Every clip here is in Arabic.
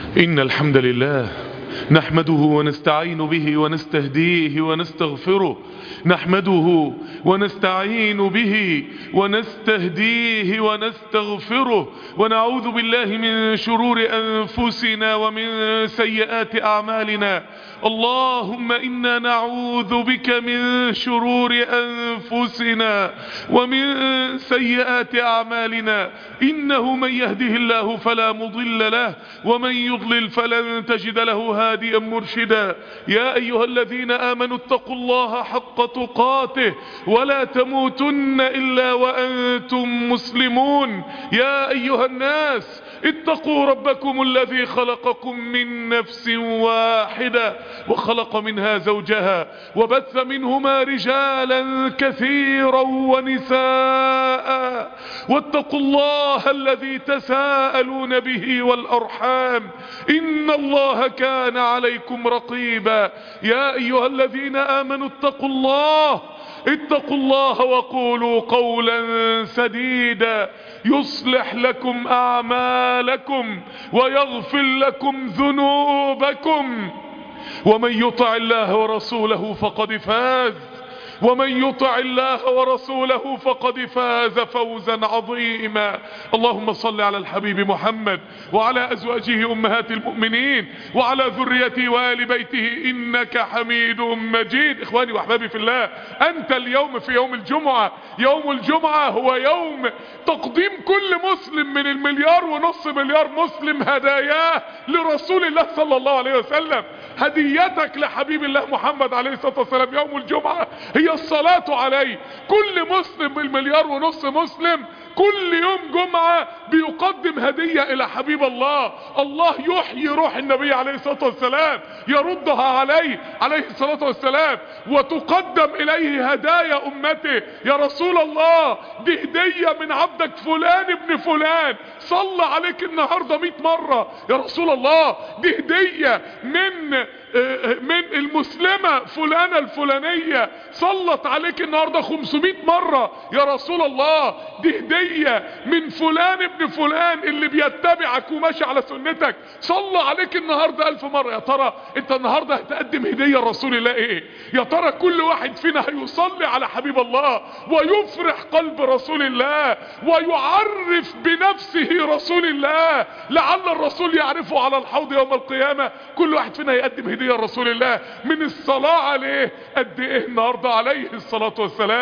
إن الحمد لله نحمده ونستعين به ونستهديه ونستغفره. نحمده ونستعين به ونستهديه ونستغفره، ونعوذ بالله من شرور أنفسنا ومن سيئات أعمالنا. اللهم إنا نعوذ بك من شرور أنفسنا ومن سيئات أعمالنا. إنه من يهده الله فلا مضل له، ومن يضلل فلن تجد له هاديا مرشدا. يا أيها الذين آمنوا اتقوا الله حق تقاته ولا تموتن إلا وأنتم مسلمون. يا أيها الناس اتقوا ربكم الذي خلقكم من نفس واحدة وخلق منها زوجها وبث منهما رجالا كثيرا ونساء، واتقوا الله الذي تساءلون به والأرحام إن الله كان عليكم رقيبا. يا أيها الذين آمنوا اتقوا الله وقولوا قولا سديدا يصلح لكم أعمالكم ويغفر لكم ذنوبكم، ومن يطع الله ورسوله فقد فاز فوزا عظيما. اللهم صل على الحبيب محمد وعلى أزواجه أمهات المؤمنين وعلى ذريته وآل بيته إنك حميد مجيد. إخواني وأحبابي في الله، أنت اليوم في يوم الجمعة. يوم الجمعة هو يوم تقديم كل مسلم من 1.5 مليار مسلم هداياه لرسول الله صلى الله عليه وسلم. هديتك لحبيب الله محمد عليه الصلاة والسلام يوم الجمعة هي الصلاة عليه. كل مسلم 1.5 مليار مسلم كل يوم جمعة بيقدم هدية الى حبيب الله. الله يحيي روح النبي عليه الصلاة والسلام، يردها عليه الصلاة والسلام، وتقدم اليه هدايا امته. يا رسول الله، دي هدية من عبدك فلان ابن فلان صلى عليك النهاردة 100 مرة. يا رسول الله، دي هدية من المسلمة فلانة الفلانية صلت عليك النهاردة 500 مرة. يا رسول الله، دي هدية من فلان ابن فلان اللي بيتبعك وماشي على سنتك صلى عليك النهاردة 1000 مرة. يا ترى انت النهاردة هتقدم هدية لرسول الله ايه؟ يا ترى كل واحد فينا هيصلي على حبيب الله ويفرح قلب رسول الله ويعرف بنفسه رسول الله لعل الرسول يعرفه على الحوض يوم القيامة. كل واحد فينا يقدم هدية رسول الله من الصلاة عليه قد ايه النهاردة عليه الصلاة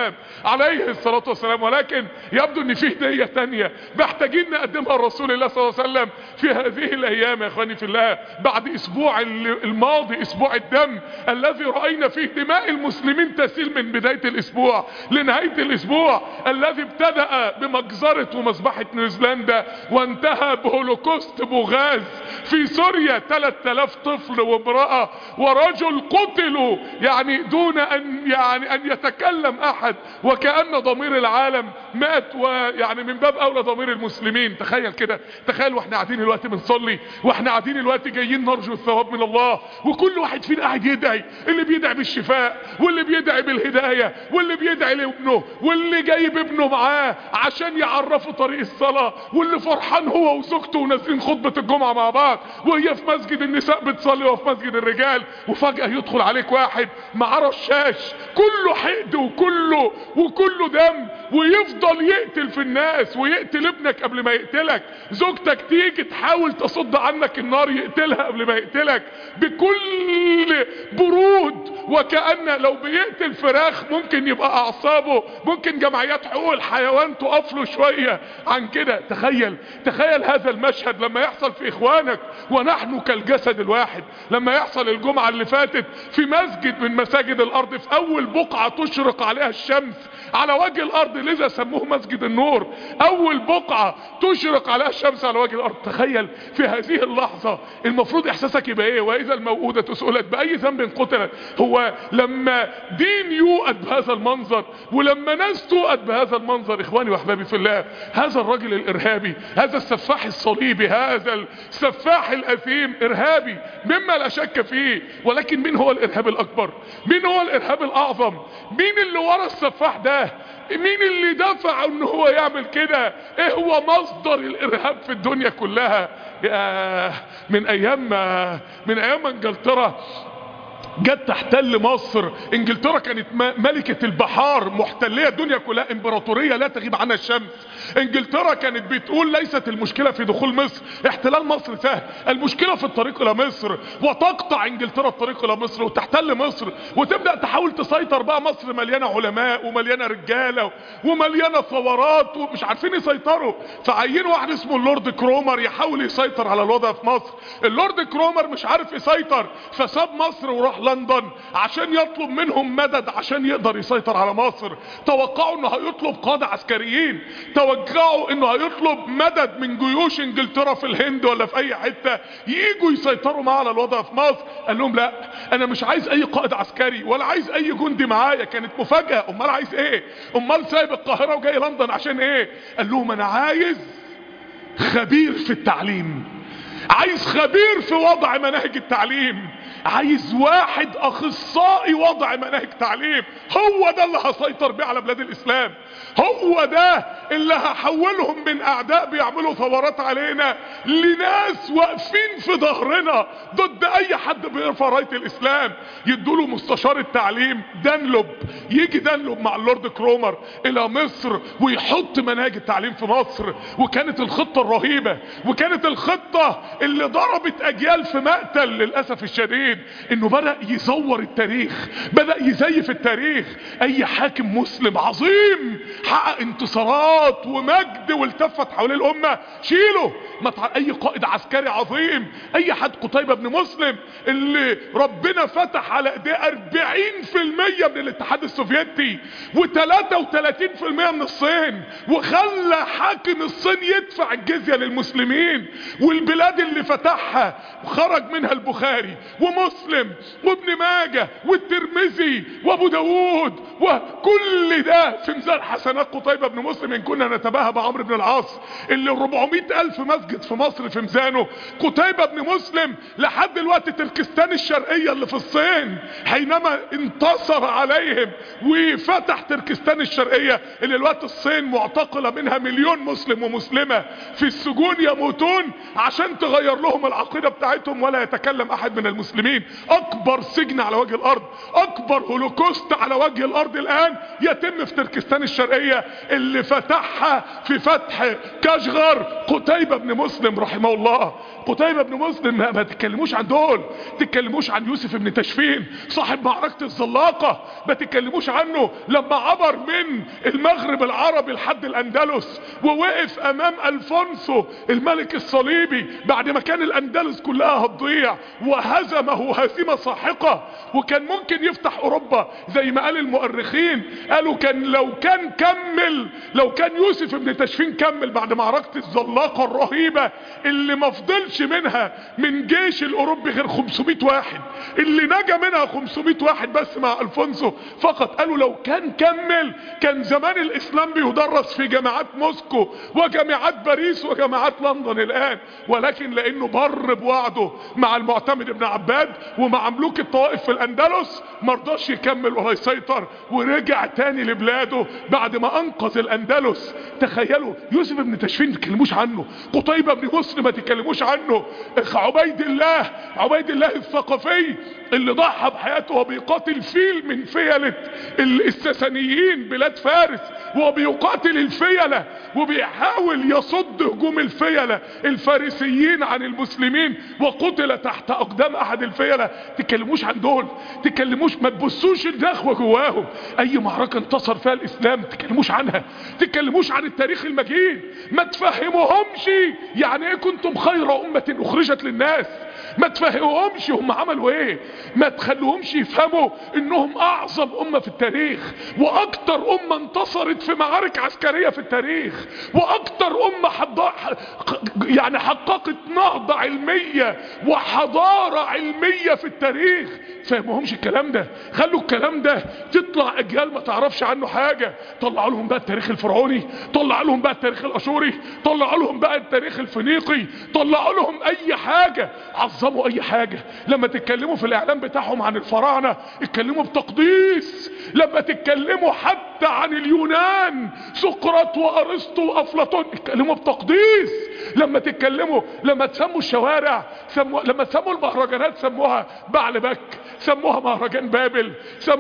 والسلام. ولكن يبدو ان في هدية تانية محتاجين نقدمها لرسول الله صلى الله عليه وسلم في هذه الايام. يا اخواني في الله، بعد اسبوع الماضي، اسبوع الدم الذي رأينا فيه دماء المسلمين تسيل من بداية الاسبوع لنهاية الاسبوع، الذي ابتدأ بمجزرة ومذبحة نيوزيلندا وانتهى بهولوكوست بوغاز في سوريا. 3000 طفل وامرأة ورجل قتلوا يعني دون ان يتكلم احد، وكأن ضمير العالم مات، ويعني من باب اولى ضمير المسلمين. تخيل كده، تخيل واحنا قاعدين الوقت بنصلي، واحنا قاعدين الوقت جايين نرجو الثواب من الله، وكل واحد فينا قاعد يدعي، اللي بيدعي بالشفاء، واللي بيدعي بالهداية، واللي بيدعي لابنه، واللي جايب ابنه معاه عشان يعرفه طريق الصلاة، واللي فرحان هو وزوجته ونازلين خطبة الجمعة مع بعض، وهي في مسجد النساء بتصلي وفي مسجد الرجال، وفجأة يدخل عليك واحد معاه رشاش كله حقد وكله دم، ويفضل يقتل في الناس، ويقتل ابنك قبل ما يقتلك. زوجتك تيجي تحاول تصد عنك النار يقتلها قبل ما يقتلك بكل برود، وكأن لو بيقتل فراخ ممكن يبقى اعصابه، ممكن جمعيات حقوق الحيوان تقف له شوية عن كده. تخيل هذا المشهد لما يحصل في اخوانك ونحن كالجسد الواحد. لما يحصل الجمعة اللي فاتت في مسجد من مساجد الارض، في اول بقعة تشرق عليها الشمس على وجه الارض، لذا سموه مسجد النور، اول بقعة تشرق عليها الشمس على وجه الارض. تخيل في هذه اللحظة المفروض احساسك يبقى ايه؟ واذا الموءودة سئلت باي ذنب قتلت. هو لما دين يوقد بهذا المنظر، ولما ناس توقد بهذا المنظر، اخواني واحبابي في الله، هذا الرجل الارهابي، هذا السفاح الصليبي، هذا السفاح الاثيم ارهابي مما لا شك فيه. ولكن مين هو الارهاب الاكبر؟ مين هو الارهاب الاعظم؟ مين اللي ورا السفاح ده؟ مين اللي دفع ان هو يعمل يعمل كده؟ ايه هو مصدر الارهاب في الدنيا كلها؟ من ايام ما انجلترا جت تحتل مصر. انجلترا كانت ملكة البحار، محتلية الدنيا كلها، امبراطورية لا تغيب عنها الشمس. انجلترا كانت بتقول ليست المشكلة في دخول مصر، احتلال مصر سهل، المشكلة في الطريق الى مصر. وتقطع انجلترا الطريق الى مصر وتحتل مصر وتبدأ تحاول تسيطر بقى. مصر مليانة علماء ومليانة رجالة ومليانة ثورات ومش عارفين يسيطروا، فعينوا واحد اسمه اللورد كرومر يحاول يسيطر على الوضع في مصر. اللورد كرومر مش عارف يسيطر، فساب مصر وراح لندن عشان يطلب منهم مدد عشان يقدر يسيطر على مصر. توقعوا انه هيطلب قادة عسكريين، توقعوا انه هيطلب مدد من جيوش انجلترا في الهند ولا في اي حتة ييجوا يسيطروا معاه على الوضع في مصر. قال لهم لا، انا مش عايز اي قائد عسكري ولا عايز اي جندي معايا. كانت مفاجأة. امال عايز ايه؟ امال سايب القاهرة وجاي لندن عشان ايه؟ قال لهم انا عايز خبير في التعليم، عايز خبير في وضع مناهج التعليم، عايز واحد اخصائي وضع مناهج تعليم. هو ده اللي هسيطر بيه على بلاد الاسلام، هو ده اللي هحولهم من اعداء بيعملوا ثورات علينا لناس واقفين في ظهرنا ضد اي حد بيرفع راية الاسلام. يدوله مستشار التعليم دانلوب، يجي دانلوب مع اللورد كرومر الى مصر ويحط مناهج التعليم في مصر. وكانت الخطة الرهيبة، وكانت الخطة اللي ضربت اجيال في مقتل للاسف الشديد، انه بدأ يزور التاريخ، بدأ يزيف التاريخ. اي حاكم مسلم عظيم حقق انتصارات ومجد والتفت حوالين الامة شيله. اي قائد عسكري عظيم، اي حد، قتيبة بن مسلم اللي ربنا فتح على ايديه 40% من الاتحاد السوفيتي و33% من الصين، وخلى حاكم الصين يدفع الجزية للمسلمين. والبلاد اللي فتحها خرج منها البخاري ومسلم وابن ماجه والترمذي وابو داود، وكل ده في ميزان حسنات قتيبة بن مسلم. ان كنا نتباهى بعمرو بن العاص اللي 400,000 مسجد في مصر في ميزانه، قتيبة بن مسلم لحد دلوقتي تركستان الشرقية اللي في الصين حينما انتصر عليهم وفتح تركستان الشرقية اللي دلوقتي الصين معتقلة منها مليون مسلم ومسلمة في السجون يموتون عشان تغير لهم العقيدة بتاعتهم ولا يتكلم احد من المسلمين. اكبر سجن على وجه الارض، اكبر هولوكوست على وجه الارض الان يتم في تركستان الشرقية اللي فتحها في فتح كاشغر قتيبة بن مسلم رحمه الله. قتيبة بن مسلم ما تتكلموش عن دول، تتكلموش عن يوسف بن تشفين صاحب معركة الزلاقة، ما تتكلموش عنه لما عبر من المغرب العربي لحد الاندلس ووقف امام الفونسو الملك الصليبي بعد ما كان الاندلس كلها هتضيع وهزمه هزيمة ساحقة، وكان ممكن يفتح اوروبا زي ما قال المؤرخين. قالوا لو كان يوسف بن تشفين كمل بعد معركة الزلاقة الرهيبة اللي ما فضلش منها من جيش الاوروبي غير 500 واحد، اللي نجا منها 500 واحد بس مع الفونسو فقط. قالوا لو كان كمل كان زمان الاسلام بيدرس في جامعات موسكو وجامعات باريس وجامعات لندن الان، ولكن لانه بر بوعده مع المعتمد ابن عباد ومع ملوك الطوائف في الاندلس مرضاش يكمل ولا يسيطر ورجع تاني لبلاده بعد ما انقذ الاندلس. تخيلوا يوسف بن تشفين ما تكلموش عنه، قتيبة بن مسلم ما تكلموش عنه، عبيد الله الثقفي اللي ضحى بحياته وبيقاتل فيل من فيلة الساسانيين بلاد فارس، وبيقاتل الفيلة وبيحاول يصد هجوم الفيلة الفارسيين عن المسلمين وقتل تحت اقدام احد الفيلة. تكلموش عن دول، تكلموش، ما تبصوش النخوة جواهم. اي معركة انتصر فيها الاسلام تكلموش عنها، تكلموش عن التاريخ المجيد، ما تفهموهمش يعني ايه كنتم خير امة اخرجت للناس، ما تفهموهمش هم عملوا ايه، ما تخلوهمش يفهموا انهم اعظم امة في التاريخ واكتر امة انتصرت في معارك عسكرية في التاريخ واكتر امة حققت نهضة علمية وحضارة علمية عالمية في التاريخ، فهمهمش الكلام ده. خلوا الكلام ده تطلع اجيال ما تعرفش عنه حاجة. طلعوا لهم بقى التاريخ الفرعوني، طلعوا لهم بقى التاريخ الاشوري، طلعوا لهم بقى التاريخ الفينيقي، طلعوا لهم اي حاجة، عظموا اي حاجة. لما تتكلموا في الاعلام بتاعهم عن الفراعنة اتكلموا بتقديس، لما تتكلموا حتى عن اليونان سقراط وارسطو وافلاطون اتكلموا بتقديس. لما تتكلموا، لما تسموا الشوارع لما تسموا المهرجانات سموها بعلبك، سموها مهرجان بابل،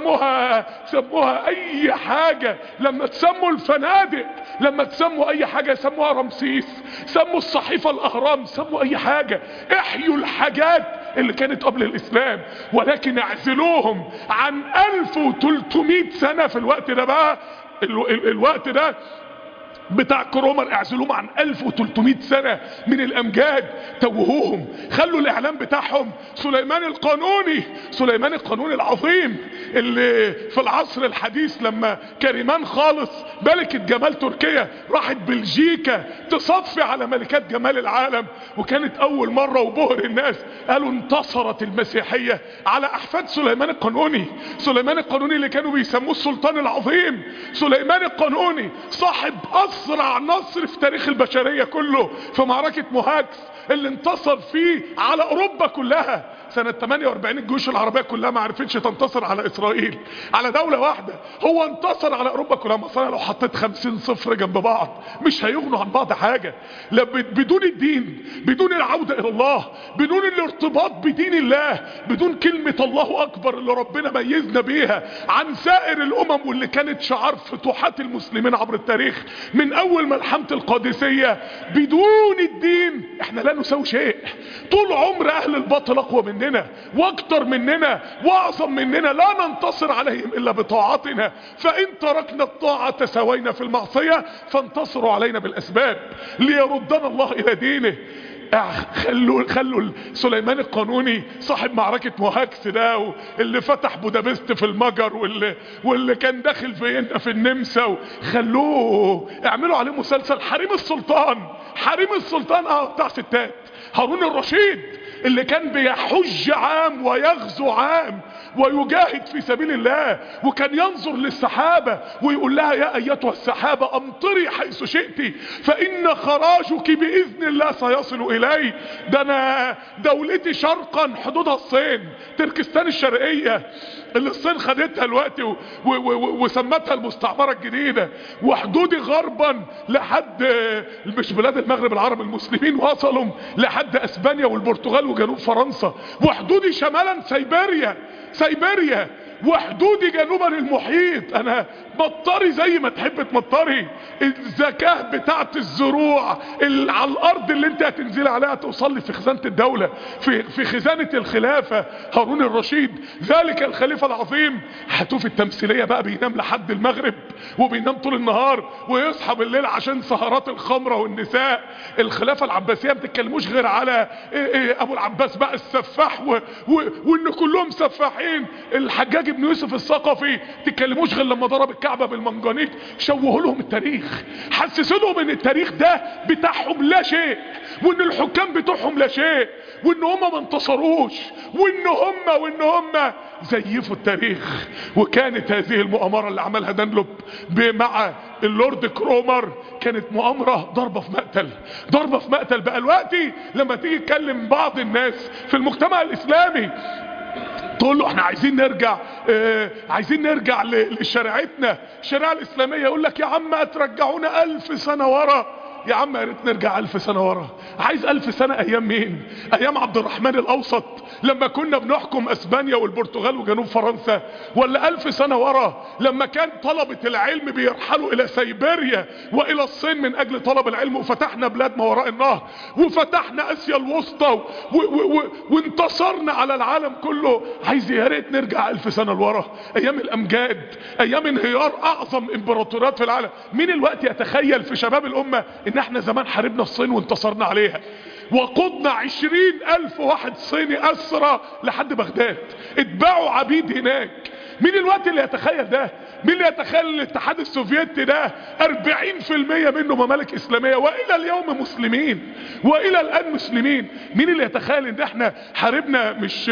سموها اي حاجة. لما تسموا الفنادق، لما تسموا اي حاجة سموها رمسيس، سموا الصحيفة الاهرام، سموا اي حاجة. احيوا الحاجات اللي كانت قبل الاسلام، ولكن اعزلوهم عن 1300 سنة في الوقت ده. بقى الوقت ده بتاع كرومر اعزلوهم عن 1300 سنة من الامجاد، توهوهم. خلوا الاعلام بتاعهم سليمان القانوني العظيم اللي في العصر الحديث لما كريمان خالص ملكة جمال تركيا راحت بلجيكا تصفي على ملكات جمال العالم، وكانت اول مرة وبهر الناس قالوا انتصرت المسيحية على احفاد سليمان القانوني اللي كانوا بيسموه السلطان العظيم. سليمان القانوني صاحب اسرع نصر في تاريخ البشرية كله في معركة موهاكس اللي انتصر فيه على اوروبا كلها سنة 48. الجيوش العربية كلها ما عرفتش تنتصر على اسرائيل، على دولة واحدة. هو انتصر على اوروبا كلها. مصر لو حطيت 50 صفر جنب بعض مش هيغنوا عن بعض حاجة. بدون الدين، بدون العودة الى الله، بدون الارتباط بدين الله، بدون كلمة الله اكبر اللي ربنا ميزنا بيها عن سائر الامم واللي كانت شعار فتوحات المسلمين عبر التاريخ من اول ملحمة القادسية. بدون الدين احنا لا نساوي شيء. طول عمر اهل الباطل اقوى مننا واكتر مننا واعظم مننا، لا ننتصر عليهم الا بطاعتنا. فان تركنا الطاعة تساوينا في المعصية، فانتصروا علينا بالاسباب ليردنا الله الى دينه. خلوا سليمان القانوني صاحب معركة موهاكس ده، اللي فتح بودابست في المجر، واللي كان داخل فيينا في النمسا، خلوه اعملوا عليه مسلسل حريم السلطان بتاع ستات. هارون الرشيد اللي كان بيحج عام ويغزو عام ويجاهد في سبيل الله، وكان ينظر للسحابة ويقول لها يا ايتها السحابة امطري حيث شئت فان خراجك باذن الله سيصل الي. ده انا دولتي شرقا حدودها الصين، تركستان الشرقية اللي الصين خدتها الوقت وسمتها المستعمرة الجديدة، وحدودي غربا لحد مش بلاد المغرب العرب المسلمين وصلوا لحد اسبانيا والبرتغال وجنوب فرنسا، وحدودي شمالا سيبيريا، وحدودي جنوبا المحيط. انا مطري زي ما تحب تمطري. الزكاة بتاعت الزروع على الارض اللي انت هتنزل عليها توصل في خزانة الدولة، في خزانة الخلافة. هارون الرشيد ذلك الخليفة العظيم. هتوف التمثيلية بقى بينام لحد المغرب وبينام طول النهار ويصحى بالليل عشان سهرات الخمرة والنساء. الخلافة العباسية ما بتتكلموش غير على ابو العباس بقى السفاح وان كلهم سفاحين. الحجاج ابن يوسف الثقفي تتكلموش غير لما ضرب الكعبة بالمنجنيق. شوهوا لهم التاريخ، حسسوا لهم ان التاريخ ده بتاعهم لا شيء، وان الحكام بتوعهم لا شيء، وان هم ما انتصروش، وان هم زيفوا التاريخ. وكانت هذه المؤامرة اللي عملها دانلوب مع اللورد كرومر كانت مؤامرة ضربة في مقتل. بقى دلوقتي لما تيجي تكلم بعض الناس في المجتمع الاسلامي تقول له احنا عايزين نرجع لشريعتنا، الشريعة الاسلامية، يقول لك يا عم هترجعونا 1000 سنة ورا. يا عم يا ريت نرجع 1000 سنة ورا. عايز 1000 سنة ايام مين؟ ايام عبد الرحمن الاوسط لما كنا بنحكم اسبانيا والبرتغال وجنوب فرنسا؟ ولا 1000 سنة ورا لما كان طلبة العلم بيرحلوا الى سيبيريا والى الصين من اجل طلب العلم، وفتحنا بلاد ما وراء النهر، وفتحنا اسيا الوسطى وانتصرنا على العالم كله. عايز يا ريت نرجع 1000 سنة لورا، ايام الامجاد، ايام انهيار اعظم امبراطوريات في العالم. مين الوقت يتخيل في شباب الامة ان احنا زمان حاربنا الصين وانتصرنا عليها، وقضنا 20,000 واحد صيني اسرى لحد بغداد، اتباعوا عبيد هناك. مين الوقت اللي يتخيل ده؟ مين اللي يتخيل الاتحاد السوفيتي ده 40% منه ممالك اسلامية والى اليوم مسلمين، والى الان مسلمين؟ مين اللي يتخيل ان احنا حاربنا مش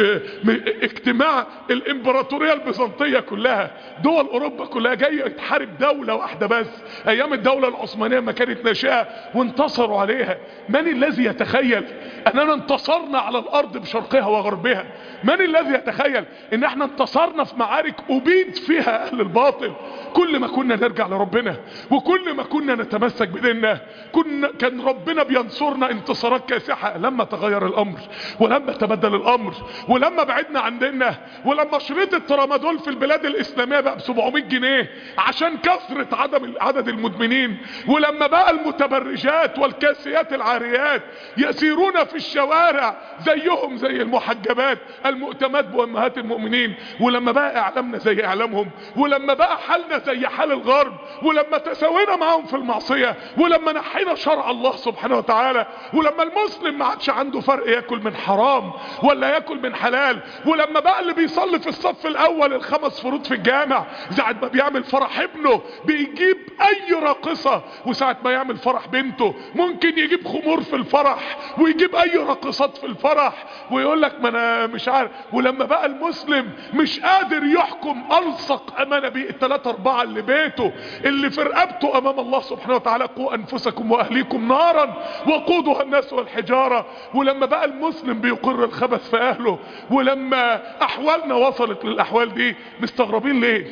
اجتماع الامبراطورية البيزنطية كلها، دول اوروبا كلها جاية تحارب دولة واحدة بس، ايام الدولة العثمانية ما كانت ناشئة وانتصروا عليها. من الذي يتخيل اننا انتصرنا على الارض بشرقها وغربها؟ من الذي يتخيل ان احنا انتصرنا في معارك ابيد فيها اهل الباطل؟ كل ما كنا نرجع لربنا وكل ما كنا نتمسك بديننا كان ربنا بينصرنا انتصارات كاسحة. لما تغير الامر ولما تبدل الامر ولما بعدنا عن ديننا ولما شريط الترامادول في البلاد الاسلامية بقى ب700 جنيه عشان كثرة عدد المدمنين، ولما بقى المتبرجات والكاسيات العاريات يسيرون في الشوارع زيهم زي المحجبات المؤتمات بأمهات المؤمنين، ولما بقى اعلامنا زي اعلامهم، ولما بقى حالنا زي حال الغرب، ولما تساوينا معهم في المعصية، ولما نحينا شرع الله سبحانه وتعالى، ولما المسلم ما عادش عنده فرق ياكل من حرام ولا ياكل من حلال، ولما بقى اللي بيصلي في الصف الاول ال5 فروض في الجامع ساعة ما بيعمل فرح ابنه بيجيب اي راقصة، وساعة ما يعمل فرح بنته ممكن يجيب خمور في الفرح ويجيب اي راقصات في الفرح ويقول لك ما انا مش عارف. ولما بقى المسلم مش قادر يحكم الصق امانة بيه ال3-4 اللي بيته اللي في رقبته امام الله سبحانه وتعالى، قوا انفسكم واهليكم نارا وقودها الناس والحجارة. ولما بقى المسلم بيقر الخبث في اهله، ولما احوالنا وصلت للاحوال دي، مستغربين ليه؟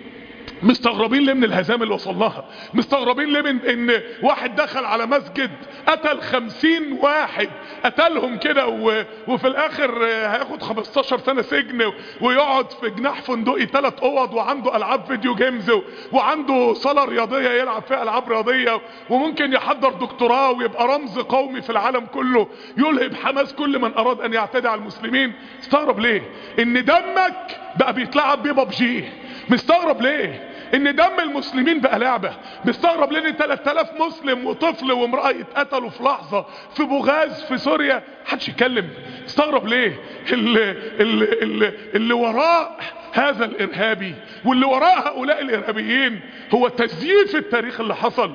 مستغربين ليه من الهزام اللي وصلناها؟ مستغربين ليه من ان واحد دخل على مسجد قتل 50 واحد، قتلهم كده وفي الاخر هياخد 15 سنة سجن ويقعد في جناح فندقي 3 اوض وعنده العاب فيديو جيمز وعنده صالة رياضية يلعب فيها العاب رياضية وممكن يحضر دكتوراه ويبقى رمز قومي في العالم كله يلهب حماس كل من اراد ان يعتدي على المسلمين؟ مستغرب ليه ان دمك بقى بيتلعب بيه ببجي؟ مستغرب ليه ان دم المسلمين بقى لعبة؟ مستغرب ليه ان 3000 مسلم وطفل وامرأة يتقتلوا في لحظة في بوغاز في سوريا محدش يتكلم؟ مستغرب ليه اللي وراء هذا الارهابي واللي وراء هؤلاء الارهابيين هو تزييف التاريخ اللي حصل.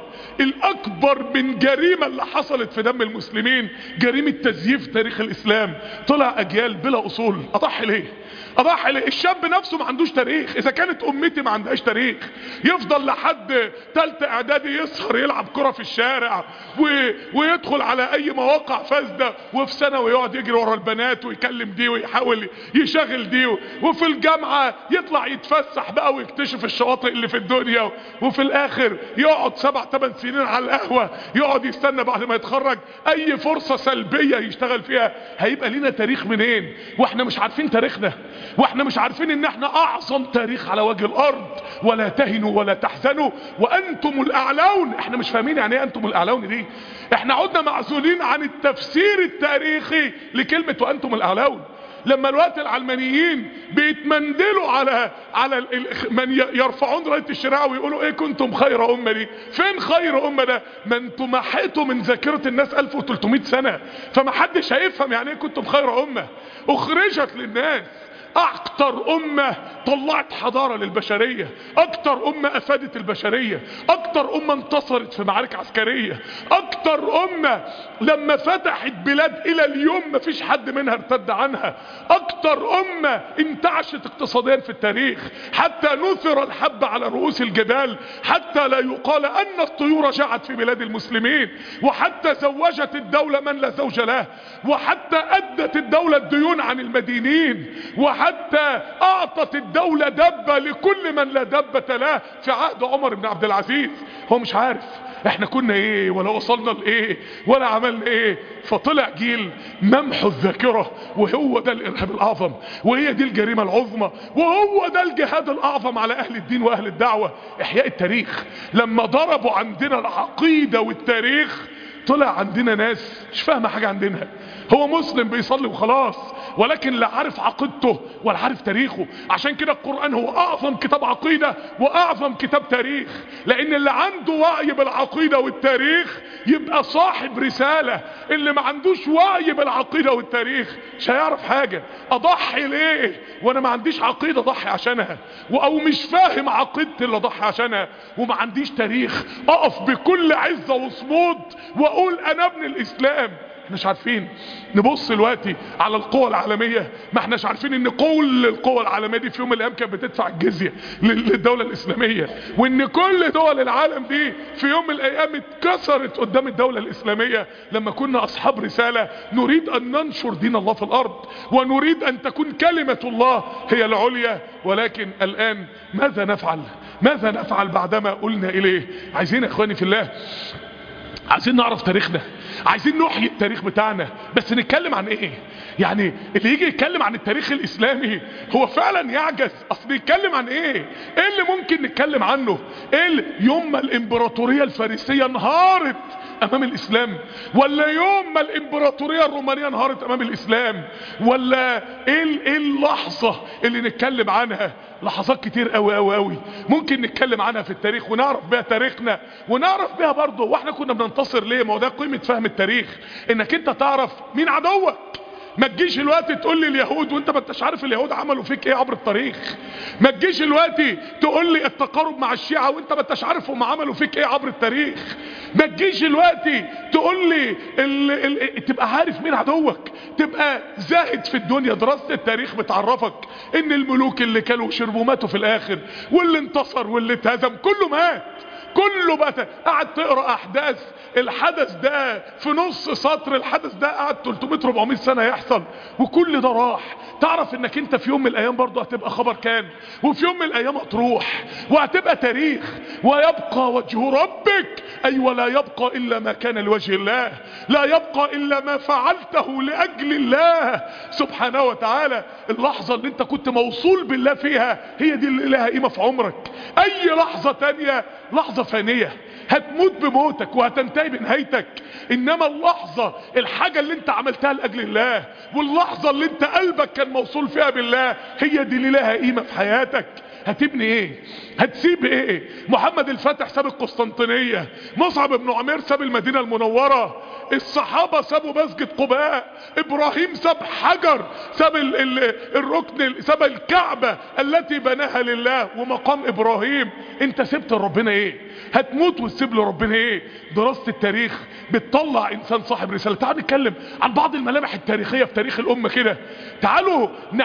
الاكبر من جريمة اللي حصلت في دم المسلمين جريمة تزييف تاريخ الاسلام. طلع اجيال بلا اصول. اضحي ليه؟ اضحي ليه؟ الشاب نفسه ما عندوش تاريخ. اذا كانت امتي ما عندهاش تاريخ يفضل لحد ثالثه اعدادي يسهر يلعب كرة في الشارع ويدخل على اي مواقع فاسدة، وفي ثانوي يقعد يجري ورا البنات ويكلم دي ويحاول يشغل دي، وفي الجامعة يطلع يتفسح بقى ويكتشف الشواطئ اللي في الدنيا، وفي الاخر يقعد 7-8 سنين على القهوة يقعد يستنى بعد ما يتخرج اي فرصة سلبية يشتغل فيها. هيبقى لنا تاريخ منين واحنا مش عارفين تاريخنا؟ واحنا مش عارفين ان احنا اعظم تاريخ على وجه الارض؟ ولا تهنوا ولا تحزنوا وانتم الاعلون. احنا مش فاهمين يعني ايه انتم الاعلون دي. احنا عدنا معزولين عن التفسير التاريخي لكلمة وانتم الاعلون. لما الوقت العلمانيين بيتمندلوا على من يرفعون راية الشريعة ويقولوا ايه كنتم خير امة، دي فين خير امة ده؟ ما انتم محيتوا من ذاكرة الناس 1300 سنة، فما حدش هيفهم يعني ايه كنتم خير امة. اخرجت للناس اكتر امة طلعت حضارة للبشرية، اكتر امة افادت البشرية، اكتر امة انتصرت في معارك عسكرية، اكتر امة لما فتحت بلاد الى اليوم مفيش حد منها ارتد عنها، اكتر امة انتعشت اقتصاديا في التاريخ حتى نثر الحب على رؤوس الجبال، حتى لا يقال ان الطيور جاعت في بلاد المسلمين، وحتى زوجت الدولة من لا زوج له، وحتى ادت الدولة الديون عن المدينين، وحتى اعطت الدولة دبة لكل من لا دبة له في عهد عمر بن عبد العزيز. هو مش عارف احنا كنا ايه ولا وصلنا لايه ولا عملنا ايه. فطلع جيل ممحو الذاكرة، وهو ده الارهاب الاعظم، وهي دي الجريمة العظمى، وهو ده الجهاد الاعظم على اهل الدين واهل الدعوة. احياء التاريخ. لما ضربوا عندنا العقيدة والتاريخ طلع عندنا ناس مش فاهمة حاجة عندنا. هو مسلم بيصلي وخلاص، ولكن لا عارف عقيدته ولا عارف تاريخه. عشان كده القرآن هو اعظم كتاب عقيدة واعظم كتاب تاريخ، لان اللي عنده وعي بالعقيدة والتاريخ يبقى صاحب رسالة اللي ما عندوش وعي بالعقيدة والتاريخ مش هيعرف حاجة. اضحي ليه وانا ما عنديش عقيدة اضحي عشانها، او مش فاهم عقيدتي اللي اضحي عشانها، وما عنديش تاريخ اقف بكل عزة وصمود واقول انا ابن الاسلام. مش عارفين نبص دلوقتي على القوى العالمية، ما احناش عارفين ان كل القوى العالمية دي في يوم من الايام كانت بتدفع الجزية للدولة الاسلامية، وان كل دول العالم دي في يوم من الايام اتكسرت قدام الدولة الاسلامية لما كنا اصحاب رسالة نريد ان ننشر دين الله في الارض، ونريد ان تكون كلمة الله هي العليا. ولكن الان ماذا نفعل؟ ماذا نفعل بعدما قلنا اليه؟ عايزين يا اخواني في الله، عايزين نعرف تاريخنا، عايزين نحيي التاريخ بتاعنا. بس نتكلم عن ايه؟ يعني اللي يجي يتكلم عن التاريخ الاسلامي هو فعلا يعجز. اصل يتكلم عن ايه؟ ايه اللي ممكن نتكلم عنه؟ ايه يوم ما الامبراطورية الفارسية انهارت امام الاسلام، ولا يوم ما الامبراطورية الرومانية انهارت امام الاسلام، ولا ايه اللحظة اللي نتكلم عنها؟ لحظات كتير قوي قوي قوي ممكن نتكلم عنها في التاريخ ونعرف بها تاريخنا، ونعرف بها برضه واحنا كنا بننتصر ليه. ما هو ده قيمة فهم التاريخ، انك انت تعرف مين عدوك. ما تجيش الوقت تقول لي اليهود وانت ما انتش عارف اليهود عملوا فيك ايه عبر التاريخ. ما تجيش الوقت تقول لي التقارب مع الشيعة وانت ما انتش عارف هم عملوا فيك ايه عبر التاريخ. ما تجيش الوقت تقول لي تبقى عارف مين عدوك، تبقى زاهد في الدنيا. دراسة التاريخ بتعرفك ان الملوك اللي كانوا وشربوا ماتوا في الاخر، واللي انتصر واللي اتهزم كله مات، كله بقى. قعد تقرأ احداث الحدث ده في نص سطر، الحدث ده قعد 300-400 سنة يحصل وكل ده راح. تعرف انك انت في يوم من الايام برضه هتبقى خبر كان، وفي يوم من الايام هتروح وهتبقى تاريخ. ويبقى وجه ربك، اي ولا يبقى الا ما كان لوجه الله، لا يبقى الا ما فعلته لاجل الله سبحانه وتعالى. اللحظة اللي انت كنت موصول بالله فيها هي دي اللي لها قيمة في عمرك. اي لحظة تانية لحظة فانية، هتموت بموتك وهتنتهي بنهايتك. انما اللحظة الحاجة اللي انت عملتها لاجل الله، واللحظة اللي انت قلبك كان موصول فيها بالله، هي دي اللي لها قيمة في حياتك. هتبني ايه؟ هتسيب ايه؟ محمد الفاتح ساب القسطنطينية، مصعب بن عمير ساب المدينة المنورة، الصحابة سابوا مسجد قباء، ابراهيم ساب حجر، ساب الركن، ساب الكعبة التي بناها لله ومقام ابراهيم. انت سبت لربنا ايه؟ هتموت وتسيب لربنا ايه؟ دراسة التاريخ بتطلع انسان صاحب رسالة. تعالوا نتكلم عن بعض الملامح التاريخية في تاريخ الامة كده. تعالوا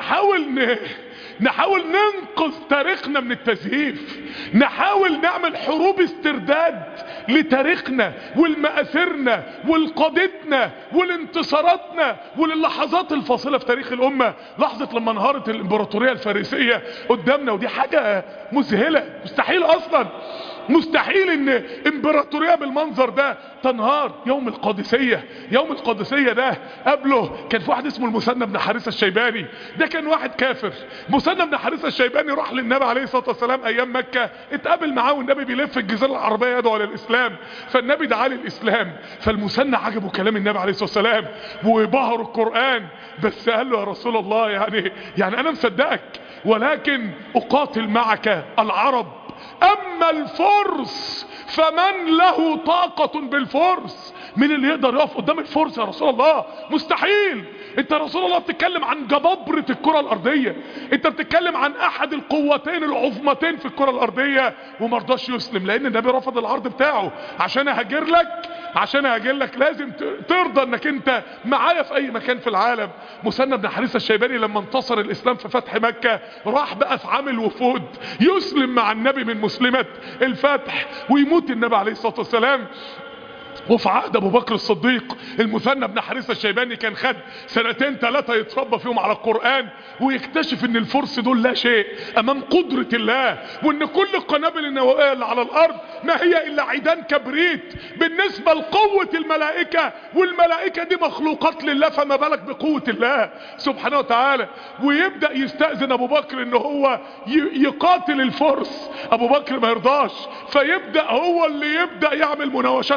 نحاول ننقذ تاريخنا من التزييف، نحاول نعمل حروب استرداد لتاريخنا ولمآثرنا ولقادتنا ولانتصاراتنا وللحظات الفاصلة في تاريخ الأمة. لحظة لما انهارت الإمبراطورية الفارسية قدامنا، ودي حاجة مذهلة. مستحيل أصلا، مستحيل ان امبراطورية بالمنظر ده تنهار. يوم القادسية، يوم القادسية ده قبله كان في واحد اسمه المثنى بن حارثة الشيباني. ده كان واحد كافر. المثنى بن حارثة الشيباني راح للنبي عليه الصلاة والسلام ايام مكة، اتقابل معاه والنبي بيلف الجزيرة العربية يدعو للاسلام، فالنبي دعاه للاسلام. فالمثنى عجبه كلام النبي عليه الصلاة والسلام وبهر القرآن، بس قال له يا رسول الله يعني انا مصدقك، ولكن اقاتل معك العرب، اما الفرس فمن له طاقة بالفرس. مين اللي يقدر يقف قدام الفرس يا رسول الله؟ مستحيل. انت يا رسول الله بتتكلم عن جبابرة الكرة الارضية، انت بتتكلم عن احد القوتين العظمتين في الكرة الارضية، ومرضاش يسلم لان النبي رفض العرض بتاعه. عشان اهاجر لك لازم ترضى انك انت معايا في اي مكان في العالم. مثنى بن حارثة الشيباني لما انتصر الاسلام في فتح مكة، راح بقى في عامل وفود يسلم مع النبي من مسلمة الفتح، ويموت النبي عليه الصلاة والسلام. وفي عهد ابو بكر الصديق المثنى بن حارثة الشيباني كان خد 2-3 يتربى فيهم على القرآن، ويكتشف ان الفرس دول لا شيء امام قدرة الله، وان كل القنابل النووية اللي على الارض ما هي الا عيدان كبريت بالنسبة لقوة الملائكة، والملائكة دي مخلوقات لله، فما بالك بقوة الله سبحانه وتعالى. ويبدأ يستأذن ابو بكر ان هو يقاتل الفرس، ابو بكر ما يرضاش، فيبدأ هو اللي يبدأ يعمل مناوشات مع الفرس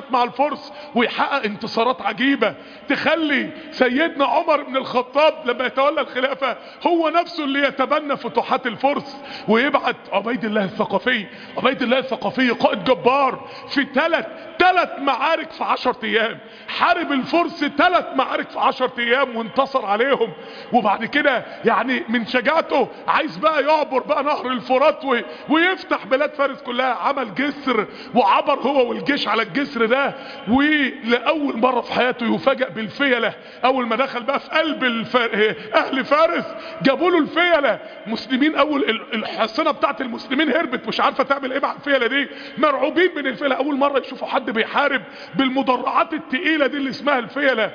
الفرس ويحقق انتصارات عجيبة تخلي سيدنا عمر بن الخطاب لما يتولى الخلافة هو نفسه اللي يتبنى فتوحات الفرس، ويبعت عبيد الله الثقفي. عبيد الله الثقفي قائد جبار في ثلاث معارك في 10 ايام، حارب الفرس 3 معارك في 10 ايام وانتصر عليهم. وبعد كده يعني من شجاعته عايز بقى يعبر بقى نهر الفرات ويفتح بلاد فارس كلها. عمل جسر وعبر هو والجيش على الجسر ده، ولأول مرة في حياته يفاجأ بالفيلة. اول ما دخل بقى في قلب اهل فارس جابوا له الفيلة مسلمين. اول الحصنة بتاعت المسلمين هربت مش عارفة تعمل ايه مع الفيلة دي، مرعوبين من الفيلة. اول مرة يشوفوا حد بيحارب بالمدرعات التقيلة دي اللي اسمها الفيلة.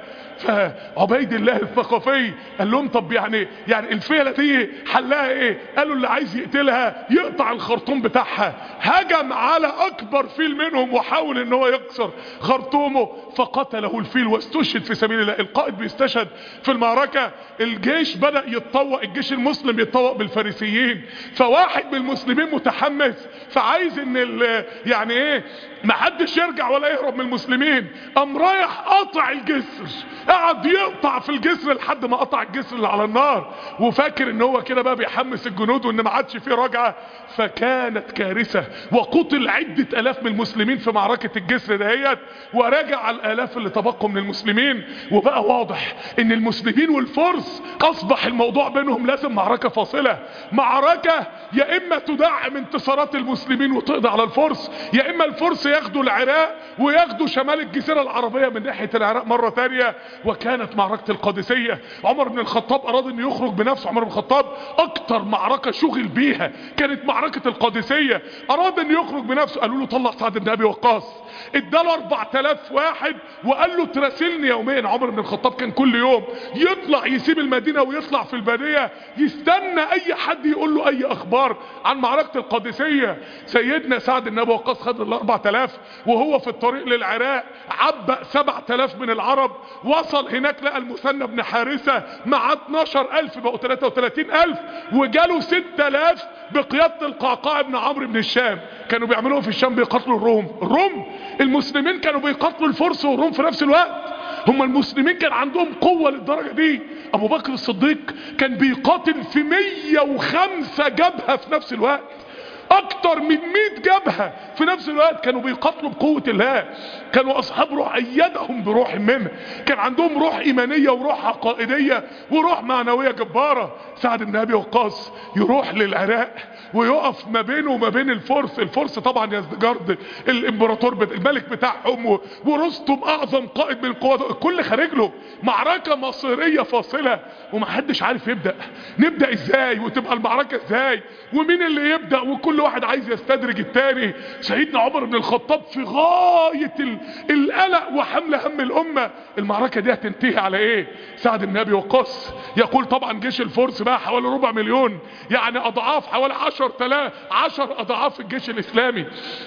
فعبيد الله الثقفي قال لهم طب يعني الفيلة دي حلها ايه؟ قالوا اللي عايز يقتلها يقطع الخرطوم بتاعها. هجم على اكبر فيل منهم وحاول ان هو يكسر خرطومه فقتله الفيل واستشهد في سبيل الله. القائد بيستشهد في المعركة. الجيش بدأ يتطوق، الجيش المسلم يتطوق بالفارسيين. فواحد من المسلمين متحمس فعايز ان يعني ايه محدش يرجع ولا يهرب من المسلمين، قام رايح قاطع الجسر، قعد يقطع في الجسر لحد ما قطع الجسر اللي على النار، وفاكر ان هو كده بقى بيحمس الجنود وان ما عادش فيه رجعه. فكانت كارثه، وقتل عده الاف من المسلمين في معركه الجسر دهيت، ورجع الالاف اللي تبقوا من المسلمين. وبقى واضح ان المسلمين والفرس اصبح الموضوع بينهم لازم معركه فاصله، معركه يا اما تدعم انتصارات المسلمين وتقضي على الفرس، يا اما الفرس ياخدوا العراق وياخدوا شمال الجزيره العربيه من ناحيه العراق مره ثانيه. وكانت معركه القادسيه. عمر بن الخطاب اراد ان يخرج بنفسه. عمر بن الخطاب اكتر معركه شغل بيها كانت معركه القادسيه، اراد ان يخرج بنفسه. قالوا له طلع سعد بن ابي وقاص، اداله 4000 واحد وقال له تراسلني يوميا. عمر بن الخطاب كان كل يوم يطلع يسيب المدينه ويطلع في الباديه يستنى اي حد يقول له اي اخبار عن معركه القادسيه. سيدنا سعد بن ابي وقاص خد ال 4000 وهو في الطريق للعراق عبأ 7000 من العرب. وصل هناك لقى المثنى بن حارثة مع 12000 بقوا 33000، وجاله 6000 بقيادة القعقاع بن عمرو بن الشام. كانوا بيعملوه في الشام، بيقاتلوا الروم. المسلمين كانوا بيقاتلوا الفرس والروم في نفس الوقت. هم المسلمين كان عندهم قوة للدرجة دي. ابو بكر الصديق كان بيقاتل في 105 جبهة في نفس الوقت، اكتر من 100 جبهة في نفس الوقت كانوا بيقاتلوا بقوة الله. كانوا اصحاب روح ايدهم بروح منه، كان عندهم روح ايمانية وروح عقائدية وروح معنوية جبارة. سعد بن ابي وقاص يروح للعراق ويقف ما بينه وما بين الفرس طبعا يزدجرد الامبراطور الملك بتاعهم ورستم اعظم قائد من القوات، الكل خارج له. معركة مصيرية فاصلة ومحدش عارف نبدأ ازاي وتبقى المعركة ازاي ومين اللي يبدأ، وكل واحد عايز يستدرج التاني. سيدنا عمر بن الخطاب في غاية القلق وحمل هم الامة. المعركة دي هتنتهي على ايه؟ سعد بن ابي وقاص يقول طبعا جيش الفرس بقى حوالي 4 مليون، يعني اضعاف، حوالي 10 اضعاف الجيش الاسلامي.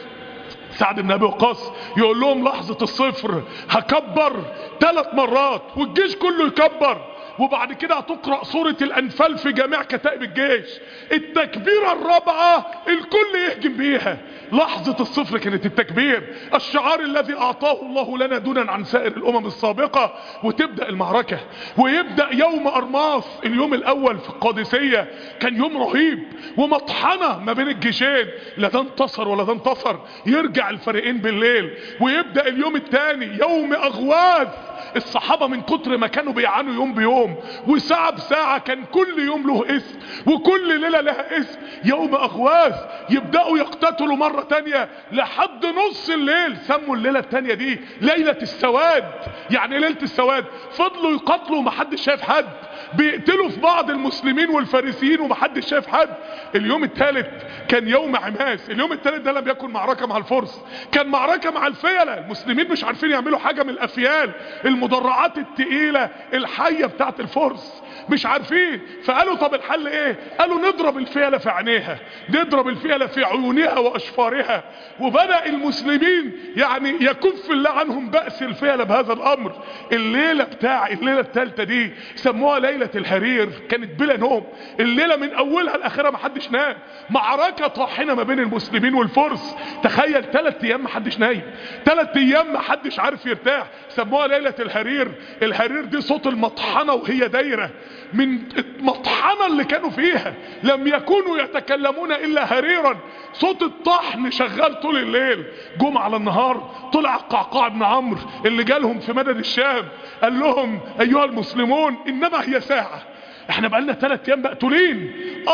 سعد بن ابي وقاص يقول لهم لحظة الصفر هكبر 3 مرات والجيش كله يكبر، وبعد كده هتقرأ سورة الانفال في جميع كتائب الجيش. التكبيرة الرابعة الكل يهجم بيها. لحظة الصفر كانت التكبير، الشعار الذي اعطاه الله لنا دونا عن سائر الامم السابقة. وتبدأ المعركة ويبدأ يوم ارماس. اليوم الاول في القادسية كان يوم رهيب ومطحنة ما بين الجيشين، لا ده انتصر ولا ده انتصر. يرجع الفريقين بالليل ويبدأ اليوم الثاني يوم اغواث. الصحابة من كتر ما كانوا بيعانوا يوم بيوم وساعة بساعة، كان كل يوم له اسم وكل ليلة لها اسم. يوم اغواث يبدأوا يقتتلوا مرة تانية لحد نص الليل. سموا الليلة التانية دي ليلة السواد. يعني ليلة السواد فضلوا يقتلوا ومحدش شايف حد، بيقتلوا في بعض المسلمين والفارسيين ومحدش شايف حد. اليوم الثالث كان يوم عماس. اليوم الثالث ده لم يكن معركة مع الفرس، كان معركة مع الفيلة. المسلمين مش عارفين يعملوا حاجة من الافيال، المدرعات التقيلة الحية بتاعت الفرس مش عارفين. فقالوا طب الحل ايه؟ قالوا نضرب الفيلة في عينيها، نضرب الفيلة في عيونها واشفارها. وبدأ المسلمين يعني يكف الله عنهم بأس الفيلة بهذا الامر. الليلة الثالثة دي سموها ليلة الحرير كانت بلا نوم، الليلة من اولها لاخرها ما حدش نام، معركة طاحنة ما بين المسلمين والفرس. تخيل 3 ايام ما حدش نايم، 3 ايام ما حدش عارف يرتاح. سموها ليلة الحرير. الحرير دي صوت المطحنة وهي دايرة، من المطحنة اللي كانوا فيها لم يكونوا يتكلمون الا حريرا، صوت الطحن شغال طول الليل. جم على النهار طلع القعقاع بن عمرو اللي جالهم في مدد الشام، قال لهم ايها المسلمون انما هي ساعة، احنا بقالنا 3 ايام مقتولين،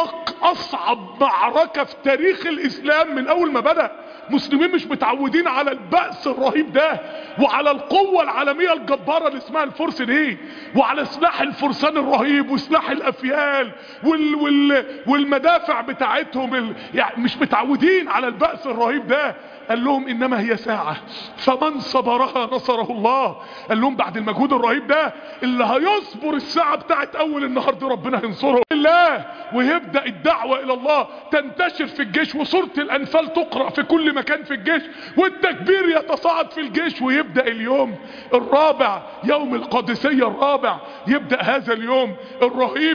اصعب معركة في تاريخ الاسلام من اول ما بدأ. مسلمين مش متعودين على البأس الرهيب ده، وعلى القوة العالمية الجبارة اللي اسمها الفرس دي، وعلى سلاح الفرسان الرهيب وسلاح الافيال والمدافع بتاعتهم يعني مش متعودين على البأس الرهيب ده. قال لهم انما هي ساعة فمن صبرها نصره الله. قال لهم بعد المجهود الرهيب ده اللي هيصبر الساعة بتاعت اول النهار دي ربنا هينصره الله، ويبدأ الدعوة الى الله تنتشر في الجيش، وسورة الانفال تقرأ في كل مكان في الجيش، والتكبير يتصاعد في الجيش. ويبدأ اليوم الرابع، يوم القادسية الرابع، يبدأ هذا اليوم الرهيب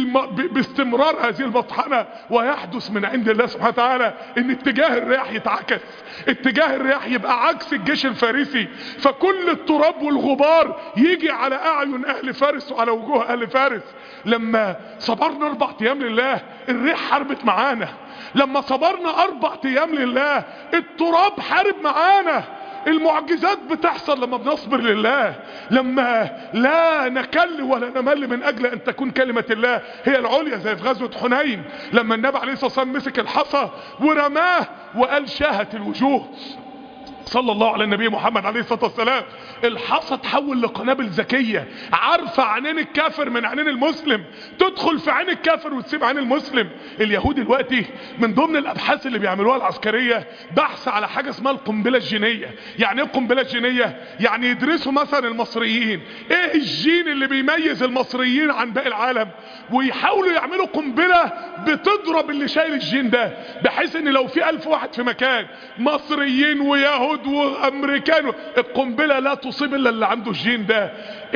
باستمرار هذه المطحنة. ويحدث من عند الله سبحانه وتعالى ان اتجاه الرياح يتعكس، اتجاه الرياح يبقى عكس الجيش الفارسي، فكل التراب والغبار يجي على اعين اهل فارس وعلى وجوه اهل فارس. لما صبرنا 4 ايام لله الريح حاربت معانا، لما صبرنا 4 ايام لله التراب حارب معانا. المعجزات بتحصل لما بنصبر لله، لما لا نكل ولا نمل من اجل ان تكون كلمة الله هي العليا، زي في غزوة حنين لما النبي عليه الصلاة والسلام مسك الحصى ورماه وقال شاهت الوجوه صلى الله على النبي محمد عليه الصلاة والسلام. الحصى تحول لقنابل ذكية عارفة عينين الكافر من عينين المسلم، تدخل في عين الكافر وتسيب عين المسلم. اليهود دلوقتي من ضمن الابحاث اللي بيعملوها العسكرية بحث على حاجة اسمها القنبلة الجينية. يعني ايه القنبلة الجينية؟ يعني يدرسوا مثلا المصريين ايه الجين اللي بيميز المصريين عن باقي العالم، ويحاولوا يعملوا قنبلة بتضرب اللي شايل الجين ده، بحيث ان لو في 1000 واحد في مكان مصريين ويهود وامريكان، القنبلة لا تصيب الا اللي عنده الجين ده.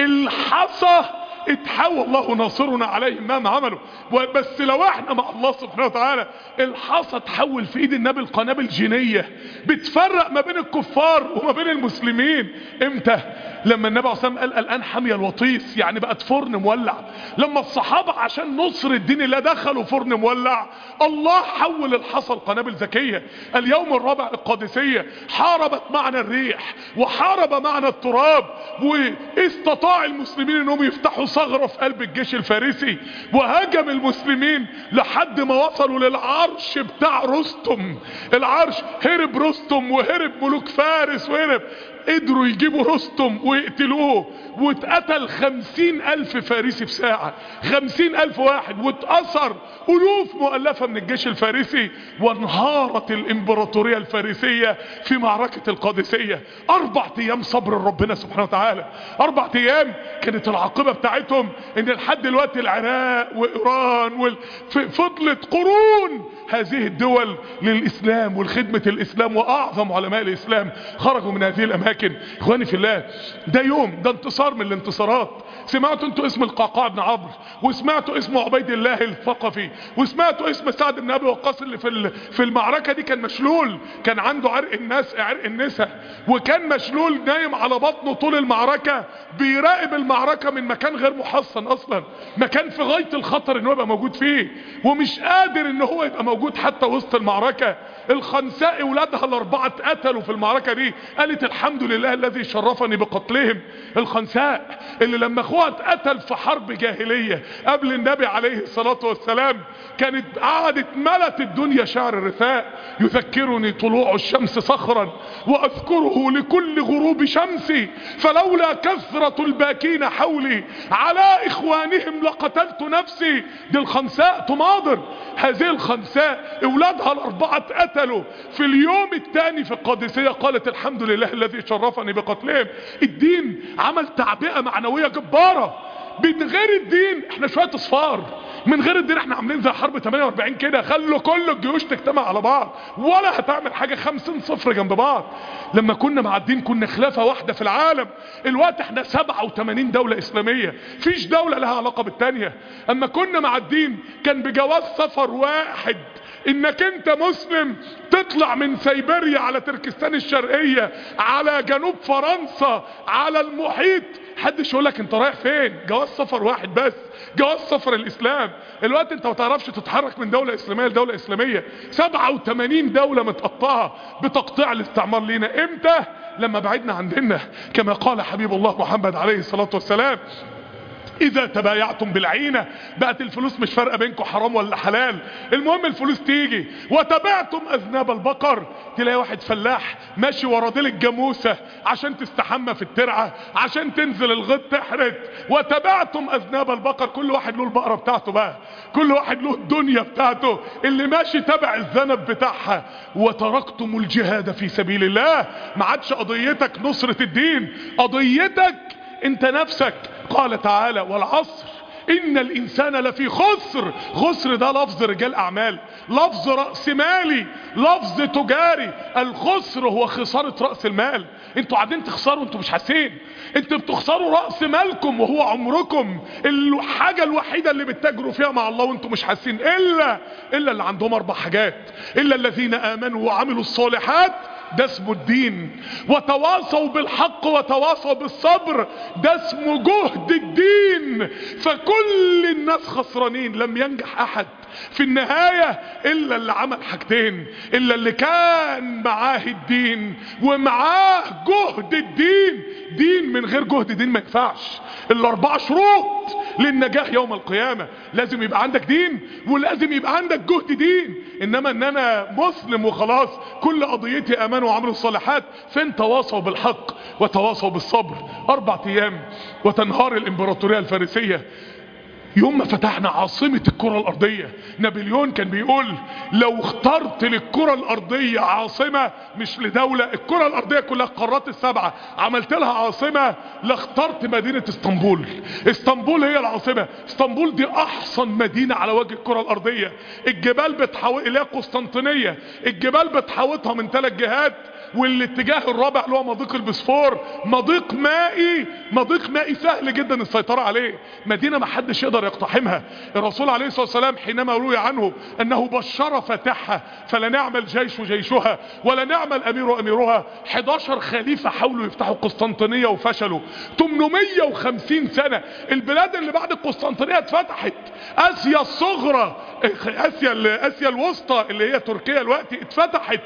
الحصى اتحول الله ناصرنا عليهم مهما عملوا، بس لو احنا مع الله سبحانه وتعالى. الحصى تحول في ايد النبي القنابل جينية بتفرق ما بين الكفار وما بين المسلمين. امتى؟ لما النبي عليه الصلاة والسلام قال الان حمي الوطيس، يعني بقت فرن مولع. لما الصحابة عشان نصر الدين لا دخلوا فرن مولع، الله حول الحصى لقنابل ذكية. اليوم الرابع القادسية حاربت معنا الريح وحارب معنا التراب، واستطاع المسلمين انهم يفتحوا ثغرة في قلب الجيش الفارسي، وهجم المسلمين لحد ما وصلوا للعرش بتاع رستم. العرش هرب رستم وهرب ملوك فارس وهرب، قدروا يجيبوا رستم ويقتلوه، واتقتل 50,000 فارسي في ساعة، 50,000 واحد، واتأثر ألوف مؤلفة من الجيش الفارسي، وانهارت الامبراطورية الفارسية في معركة القادسية. 4 ايام صبر ربنا سبحانه وتعالى، 4 ايام كانت العاقبة بتاعتهم ان لحد دلوقتي العراق وايران فضلت قرون هذه الدول للإسلام والخدمة الإسلام، وأعظم علماء الإسلام خرجوا من هذه الأماكن. إخواني في الله، ده يوم، ده انتصار من الانتصارات. سمعتوا انتوا اسم القعقاع بن عمرو، وسمعتوا اسم عبيد الله الثقفي، وسمعتوا اسم سعد بن ابي وقاص اللي في المعركة دي كان مشلول، كان عنده عرق النساء، وكان مشلول نايم على بطنه طول المعركة، بيراقب المعركة من مكان غير محصن اصلا، مكان في غاية الخطر انه يبقى موجود فيه، ومش قادر ان هو يبقى موجود حتى وسط المعركة. الخنساء اولادها ال4 اتقتلوا في المعركة دي، قالت الحمد لله الذي شرفني بقتلهم. الخنساء اللي لما اخوها اتقتل في حرب جاهلية قبل النبي عليه الصلاة والسلام، كانت قعدت ملت الدنيا شعر الرثاء، يذكرني طلوع الشمس صخرا واذكره لكل غروب شمسي، فلولا كثرة الباكين حولي على اخوانهم لقتلت نفسي. دي الخنساء تماضر. هذه الخنساء اولادها ال4 اتقتلوا في اليوم الثاني في القادسية، قالت الحمد لله الذي شرفني بقتلهم. الدين عمل تعبئة معنوية جبارة من غير الدين احنا شوية اصفار، من غير الدين احنا عاملين زي حرب 48 كده، خلوا كل الجيوش تجتمع على بعض ولا هتعمل حاجة، 50-0 جنب بعض. لما كنا مع الدين كنا خلافة واحدة في العالم، الوقت احنا 87 دولة اسلامية، فيش دولة لها علاقة بالتانية. اما كنا مع الدين كان بجواز سفر واحد، انك انت مسلم تطلع من سيبيريا على تركستان الشرقية على جنوب فرنسا على المحيط، حدش يقولك انت رايح فين، جواز سفر واحد بس، جواز سفر الاسلام. الوقت انت ما تعرفش تتحرك من دولة اسلامية لدولة اسلامية، 87 دولة متقطعة بتقطيع الاستعمار لينا. امتى؟ لما بعدنا عن ديننا، كما قال حبيب الله محمد عليه الصلاة والسلام: اذا تبايعتم بالعينة، بقت الفلوس مش فارقة بينكم حرام ولا حلال، المهم الفلوس تيجي. وتبعتم اذناب البقر، تلاقي واحد فلاح ماشي ورا ديل الجاموسة عشان تستحمى في الترعة، عشان تنزل الغيط تحرث. وتبعتم اذناب البقر، كل واحد له البقرة بتاعته بقى، كل واحد له الدنيا بتاعته، اللي ماشي تبع الذنب بتاعها. وتركتم الجهاد في سبيل الله، ما عادش قضيتك نصرة الدين، قضيتك انت نفسك. قال تعالى: والعصر ان الانسان لفي خسر. خسر ده لفظ رجال اعمال، لفظ رأس مالي، لفظ تجاري. الخسر هو خسارة رأس المال. انتوا قاعدين تخسروا انتوا مش حاسين، انتوا بتخسروا رأس مالكم وهو عمركم، الحاجة الوحيدة اللي بتتاجروا فيها مع الله وانتوا مش حاسين. الا اللي عندهم 4 حاجات: الا الذين امنوا وعملوا الصالحات، ده اسمه الدين. وتواصوا بالحق وتواصوا بالصبر، ده اسمه جهد الدين. فكل الناس خسرانين، لم ينجح احد في النهاية الا اللي عمل حاجتين: الا اللي كان معاه الدين ومعاه جهد الدين. دين من غير جهد دين ما ينفعش. ال4 شروط للنجاح يوم القيامة: لازم يبقى عندك دين، ولازم يبقى عندك جهد دين. انما ان انا مسلم وخلاص كل قضيتي امان وعملوا الصالحات، فين تواصوا بالحق وتواصوا بالصبر؟ 4 ايام وتنهار الامبراطورية الفارسية. يوم ما فتحنا عاصمة الكرة الارضية، نابليون كان بيقول: لو اخترت للكرة الارضية عاصمة، مش لدولة، الكرة الارضية كلها القارات ال7 عملت لها عاصمة، لاخترت مدينة اسطنبول. اسطنبول هي العاصمة. اسطنبول دي احسن مدينة على وجه الكرة الارضية. الجبال بتحاوط الى قسطنطينية، الجبال بتحاوطها من 3 جهات، والاتجاه الرابع اللي هو مضيق البسفور، مضيق مائي سهل جدا السيطرة عليه، مدينة ما حدش يقدر يقتحمها. الرسول عليه الصلاة والسلام حينما روي عنه انه بشر فاتحها فلا نعم الجيش جيشها ولا نعم الامير اميرها. 11 خليفة حاولوا يفتحوا قسطنطينية وفشلوا. 850 سنة البلاد اللي بعد القسطنطينية اتفتحت. اسيا الصغرى، اسيا الوسطى اللي هي تركيا دلوقتي اتفتحت،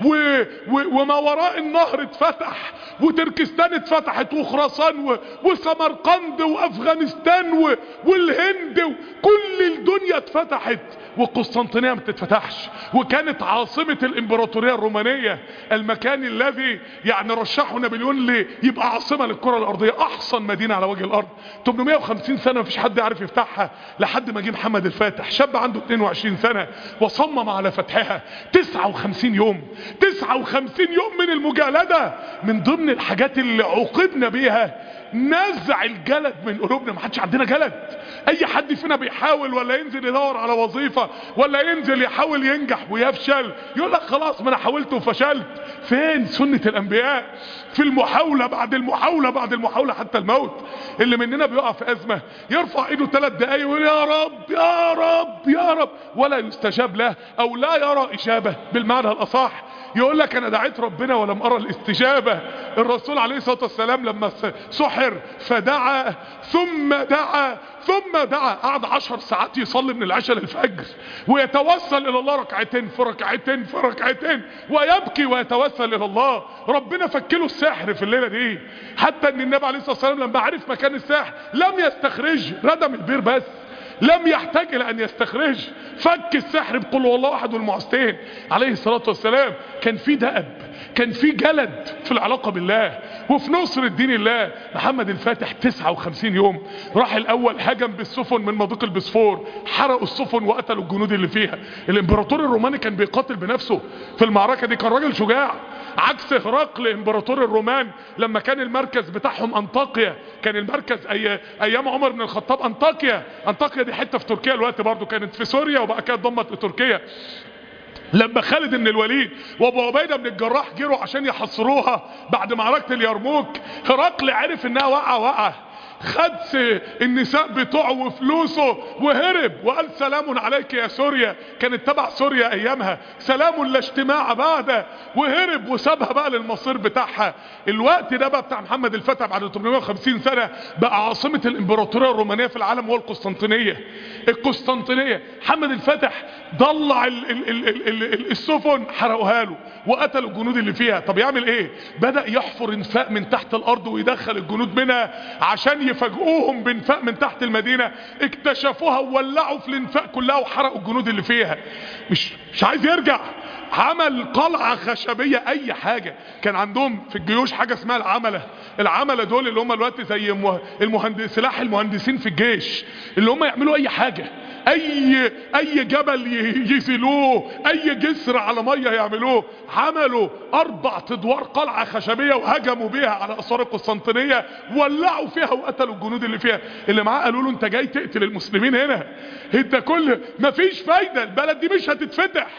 وما وراء النهر اتفتح، وتركستان اتفتحت، وخراسان وسمرقند وافغانستان والهند، وكل الدنيا اتفتحت، والقسطنطينية ما تتفتحش. وكانت عاصمة الامبراطورية الرومانية، المكان الذي يعني رشحه نابليون ليبقى عاصمة للكرة الارضية، احسن مدينة على وجه الارض. 850 سنة مفيش حد يعرف يفتحها، لحد ما جه محمد الفاتح، شاب عنده 22 سنة وصمم على فتحها. 59 يوم، 59 يوم من المجالدة. من ضمن الحاجات اللي عوقبنا بيها نزع الجلد من قلوبنا. ما حدش عندنا جلد. اي حد فينا بيحاول ولا ينزل يدور على وظيفة ولا ينزل يحاول ينجح ويفشل، يقول لك خلاص ما انا حاولت وفشلت. فين سنة الانبياء في المحاولة بعد المحاولة بعد المحاولة حتى الموت؟ اللي مننا بيقع في ازمة يرفع ايده 3 دقايق ويقول يا رب يا رب يا رب، ولا يستجاب له او لا يرى اجابة. بالمعنى الاصح يقول لك انا دعيت ربنا ولم ارى الاستجابة. الرسول عليه الصلاة والسلام لما سحر فدعا ثم دعا ثم دعا، قعد 10 ساعات يصلي من العشاء للفجر ويتوسل الى الله ركعتين في ركعتين في ركعتين، ويبكي ويتوسل الى الله. ربنا فكله السحر في الليلة دي، حتى ان النبي عليه الصلاة والسلام لما عرف مكان السحر لم يستخرج، ردم البير بس، لم يحتاج الى ان يستخرج، فك السحر بقول هو الله احد والمعوذتين. عليه الصلاة والسلام كان في دأب، كان في جلد في العلاقة بالله وفي نصر الدين الله. محمد الفاتح 59 يوم راح الاول هجم بالسفن من مضيق البسفور، حرقوا السفن وقتلوا الجنود اللي فيها. الامبراطور الروماني كان بيقاتل بنفسه في المعركة دي، كان راجل شجاع. عكس هرقل امبراطور الرومان لما كان المركز بتاعهم انطاكيا، كان المركز ايام عمر بن الخطاب انطاكيا دي حته في تركيا الوقت برضو، كانت في سوريا وبقى كده ضمت لتركيا. لما خالد بن الوليد وابو عبيده بن الجراح جروا عشان يحصروها بعد معركه اليرموك، هرقل عرف انها واقعه، خد النساء بتوعه وفلوسه وهرب وقال سلام عليك يا سوريا، كانت تبع سوريا ايامها، سلام لا اجتماع بعد، وهرب وسابها بقى للمصير بتاعها. الوقت ده بقى بتاع محمد الفتح بعد 850 سنة بقى عاصمة الامبراطورية الرومانية في العالم هو القسطنطينية. محمد الفتح ضلع السفن، حرقوها له وقتلوا الجنود اللي فيها. طب يعمل ايه؟ بدأ يحفر انفاق من تحت الارض ويدخل الجنود منها عشان يفاجئوهم بانفاق من تحت المدينة. اكتشفوها وولعوا في الانفاق كلها وحرقوا الجنود اللي فيها. مش عايز يرجع، عمل قلعة خشبية اي حاجة. كان عندهم في الجيوش حاجة اسمها العملة دول اللي هم الوقت زي سلاح المهندسين في الجيش، اللي هم يعملوا اي حاجة، اي جبل يزيلوه، اي جسر على مية يعملوه. عملوا 4 ادوار قلعة خشبية وهجموا بيها على اسوار القسطنطينية، ولعوا فيها وقتلوا الجنود اللي فيها. اللي معاه قالوا له انت جاي تقتل المسلمين هنا، انت مفيش فايدة، البلد دي مش هتتفتح.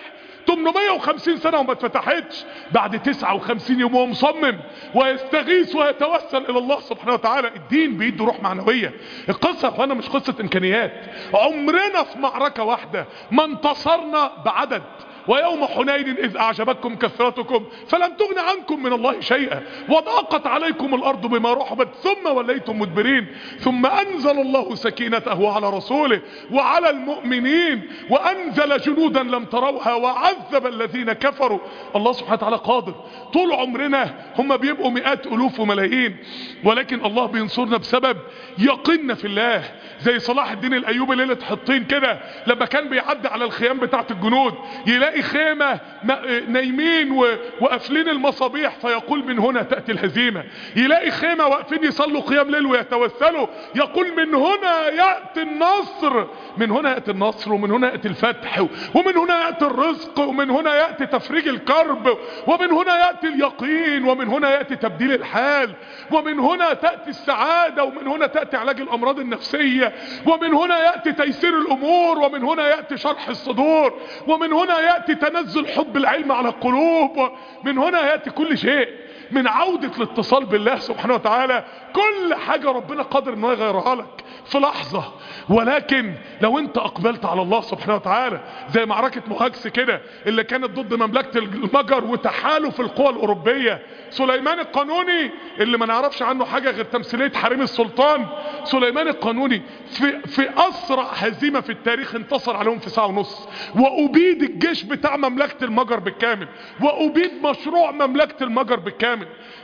850 سنة وما اتفتحتش. بعد 59 يوم هو مصمم ويستغيث ويتوسل الى الله سبحانه وتعالى. الدين بيده روح معنوية. القصة يا اخوانا مش قصة امكانيات. عمرنا في معركة واحدة ما انتصرنا بعدد. ويوم حنين إذ أعجبتكم كثرتكم فلم تغن عنكم من الله شيئا وضاقت عليكم الأرض بما رحبت ثم وليتم مدبرين ثم أنزل الله سكينته على رسوله وعلى المؤمنين وأنزل جنودا لم تروها وعذب الذين كفروا. الله سبحانه وتعالى قادر. طول عمرنا هم بيبقوا مئات ألوف وملايين، ولكن الله بينصرنا بسبب يقيننا في الله. زي صلاح الدين الأيوبي ليلة حطين كده، لما كان بيعدي على الخيام بتاعت الجنود يلاقي خيمة نايمين وقافلين المصابيح فيقول من هنا تأتي الهزيمة. يلاقي خيمة واقفين يصلوا قيام ليل ويتوسلوا يقول من هنا يأتي النصر. من هنا يأتي النصر، ومن هنا يأتي الفتح، ومن هنا يأتي الرزق، ومن هنا يأتي تفريج الكرب، ومن هنا يأتي اليقين، ومن هنا يأتي تبديل الحال، ومن هنا تأتي السعادة، ومن هنا تأتي علاج الأمراض النفسية، ومن هنا يأتي تيسير الأمور، ومن هنا يأتي شرح الصدور، ومن هنا يأتي تنزل حب العلم على القلوب، ومن هنا يأتي كل شيء. من عودة الاتصال بالله سبحانه وتعالى كل حاجة ربنا قادر انه يغيرها لك في لحظة. ولكن لو انت اقبلت على الله سبحانه وتعالى، زي معركة مهاجس كده اللي كانت ضد مملكة المجر وتحالف القوى الاوروبية. سليمان القانوني اللي ما نعرفش عنه حاجة غير تمثيلية حريم السلطان، سليمان القانوني في اسرع هزيمة في التاريخ انتصر عليهم في 1.5 ساعة، وابيد الجيش بتاع مملكة المجر بالكامل، وابيد مشروع مملكة المجر بالكامل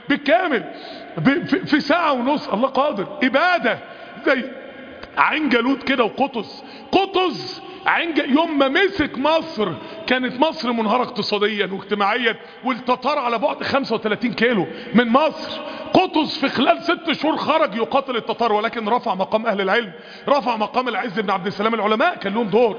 في 1.5 ساعة. الله قادر. ابادة زي عين جالوت كده وقطز يوم ما مسك مصر كانت مصر منهارة اقتصاديا واجتماعيا، والتتار على بعد 35 كيلو من مصر. قطز في خلال 6 شهور خرج يقاتل التتار، ولكن رفع مقام اهل العلم، رفع مقام العز بن عبد السلام. العلماء كان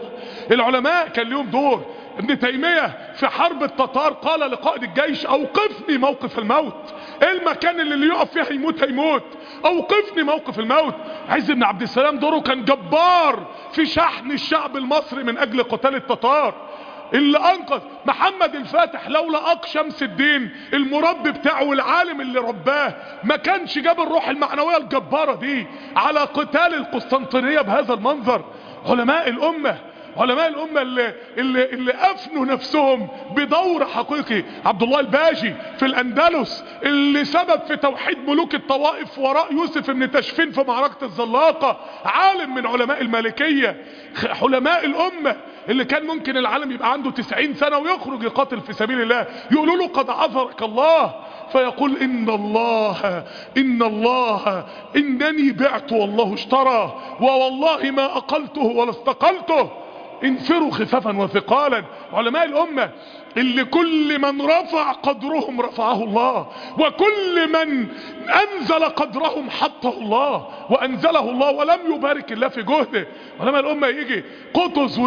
لهم دور. ابن تيمية في حرب التتار قال لقائد الجيش اوقفني موقف الموت. ايه المكان اللي يقف فيه هيموت، اوقفني موقف الموت. عز بن عبد السلام دوره كان جبار في شحن الشعب المصري من اجل قتال التتار. اللي انقذ محمد الفاتح لولا شمس الدين المربي بتاعه والعالم اللي رباه ما كانش جاب الروح المعنوية الجبارة دي على قتال القسطنطينية بهذا المنظر. علماء الامة اللي افنوا نفسهم بدور حقيقي. عبد الله الباجي في الاندلس اللي سبب في توحيد ملوك الطوائف وراء يوسف بن تاشفين في معركة الزلاقة، عالم من علماء المالكية. علماء الامة اللي كان ممكن العالم يبقى عنده 90 سنة ويخرج يقاتل في سبيل الله، يقولوا له قد عذرك الله، فيقول إن الله إنني بعت والله اشترى، ووالله ما أقلته ولا استقلته. انفروا خفافا وثقالا. علماء الامة اللي كل من رفع قدرهم رفعه الله، وكل من انزل قدرهم حطه الله وانزله الله، ولم يبارك الله في جهده. علماء الامة يجي قطز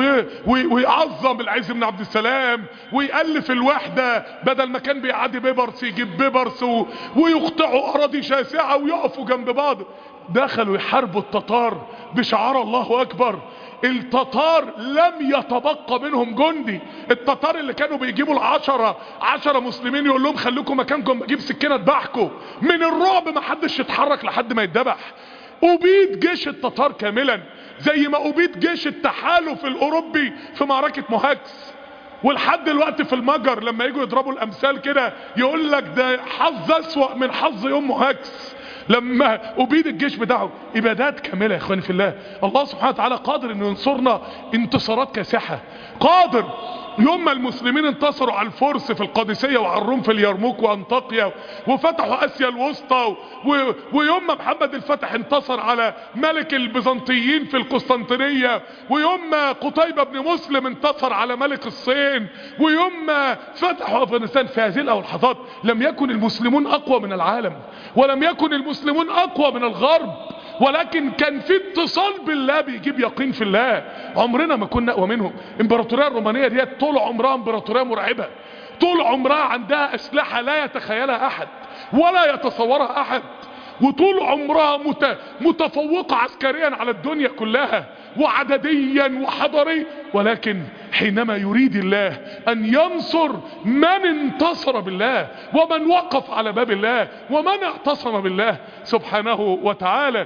ويعظم العز بن عبد السلام، ويألف الوحدة، بدل ما كان بيعدي بيبرس يجيب بيبرس، ويقطعوا اراضي شاسعة ويقفوا جنب بعض. دخلوا يحاربوا التتار بشعار الله اكبر. التتار لم يتبقى منهم جندي. التتار اللي كانوا بيجيبوا عشرة مسلمين يقول لهم خليكم مكانكم بجيب سكينة اذبحكم، من الرعب ما حدش يتحرك لحد ما يتذبح. أبيد جيش التتار كاملا، زي ما أبيد جيش التحالف الأوروبي في معركة موهاكس. ولحد دلوقتي في المجر لما يجوا يضربوا الأمثال كده يقول لك ده حظ أسوأ من حظ يوم موهاكس، لما أبيد الجيش بتاعه. إبادات كاملة يا إخواني في الله. الله سبحانه وتعالى قادر إنه ينصرنا انتصارات كاسحة، قادر. يوم ما المسلمين انتصروا على الفرس في القادسية وعلى الروم في اليرموك وأنطاكيا وفتحوا آسيا الوسطى، ويوم ما محمد الفاتح انتصر على ملك البيزنطيين في القسطنطينية، ويوم ما قتيبة بن مسلم انتصر على ملك الصين، ويوم ما فتحوا أفغانستان، في هذه اللحظات لم يكن المسلمون أقوى من العالم، ولم يكن المسلمون أقوى من الغرب، ولكن كان في اتصال بالله بيجيب يقين في الله. عمرنا ما كنا اقوى منهم. الامبراطوريه الرومانيه ديت طول عمرها امبراطوريه مرعبه، طول عمرها عندها اسلحه لا يتخيلها احد ولا يتصورها احد، وطول عمرها متفوقه عسكريا على الدنيا كلها وعدديا وحضاريا. ولكن حينما يريد الله ان ينصر من انتصر بالله، ومن وقف على باب الله، ومن اعتصم بالله سبحانه وتعالى.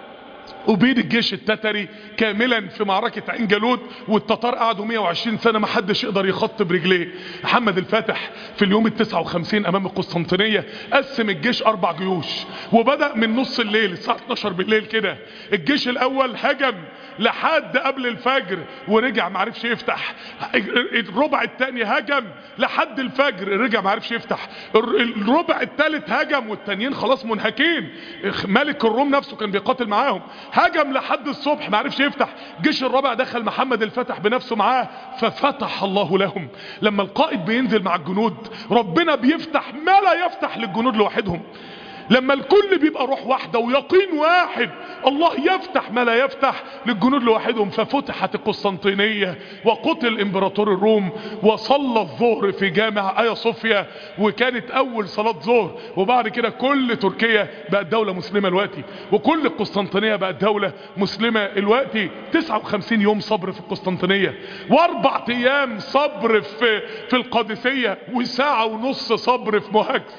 أبيد الجيش التتري كاملا في معركة عين جالوت، والتتار قعدوا 120 سنة ما حدش يقدر يخط برجليه. محمد الفاتح في اليوم ال59 امام القسطنطينية قسم الجيش 4 جيوش، وبدأ من نص الليل الساعة 12 بالليل كده. الجيش الاول هجم لحد قبل الفجر ورجع معرفش يفتح. الربع الثاني هجم لحد الفجر رجع معرفش يفتح. الربع الثالث هجم والتانيين خلاص منهكين، ملك الروم نفسه كان بيقاتل معاهم، هجم لحد الصبح معرفش يفتح. الجيش الرابع دخل محمد الفاتح بنفسه معاه ففتح الله لهم. لما القائد بينزل مع الجنود ربنا بيفتح ما لا يفتح للجنود لوحدهم. لما الكل بيبقى روح واحدة ويقين واحد الله يفتح ما لا يفتح للجنود لوحدهم. ففتحت القسطنطينية وقتل امبراطور الروم، وصلى الظهر في جامع آيا صوفيا، وكانت اول صلاة ظهر. وبعد كده كل تركيا بقت دولة مسلمة الوقتي، وكل القسطنطينية بقت دولة مسلمة الوقتي. 59 يوم صبر في القسطنطينية، و4 ايام صبر في القادسية، وساعة ونص صبر في موهاكس.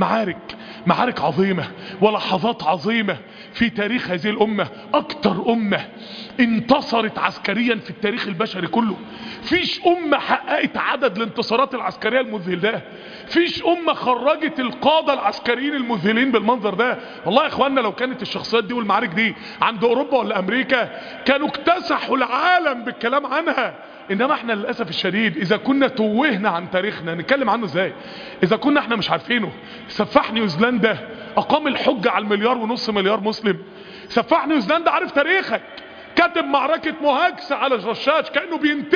معارك عظيمة ولحظات عظيمة في تاريخ هذه الأمة. أكتر أمة انتصرت عسكريا في التاريخ البشري كله. فيش أمة حققت عدد الانتصارات العسكرية المذهل ده، فيش أمة خرجت القادة العسكريين المذهلين بالمنظر ده. والله يا إخواننا لو كانت الشخصيات دي والمعارك دي عند أوروبا ولا أمريكا كانوا اكتسحوا العالم بالكلام عنها. انما احنا للأسف الشديد اذا كنا توهنا عن تاريخنا نتكلم عنه ازاي؟ اذا كنا احنا مش عارفينه. سفاح نيوزيلندا اقام الحجة على 1.5 مليار مسلم. سفاح نيوزيلندا عارف تاريخك، كاتب معركة موهاكس على الرشاش كأنه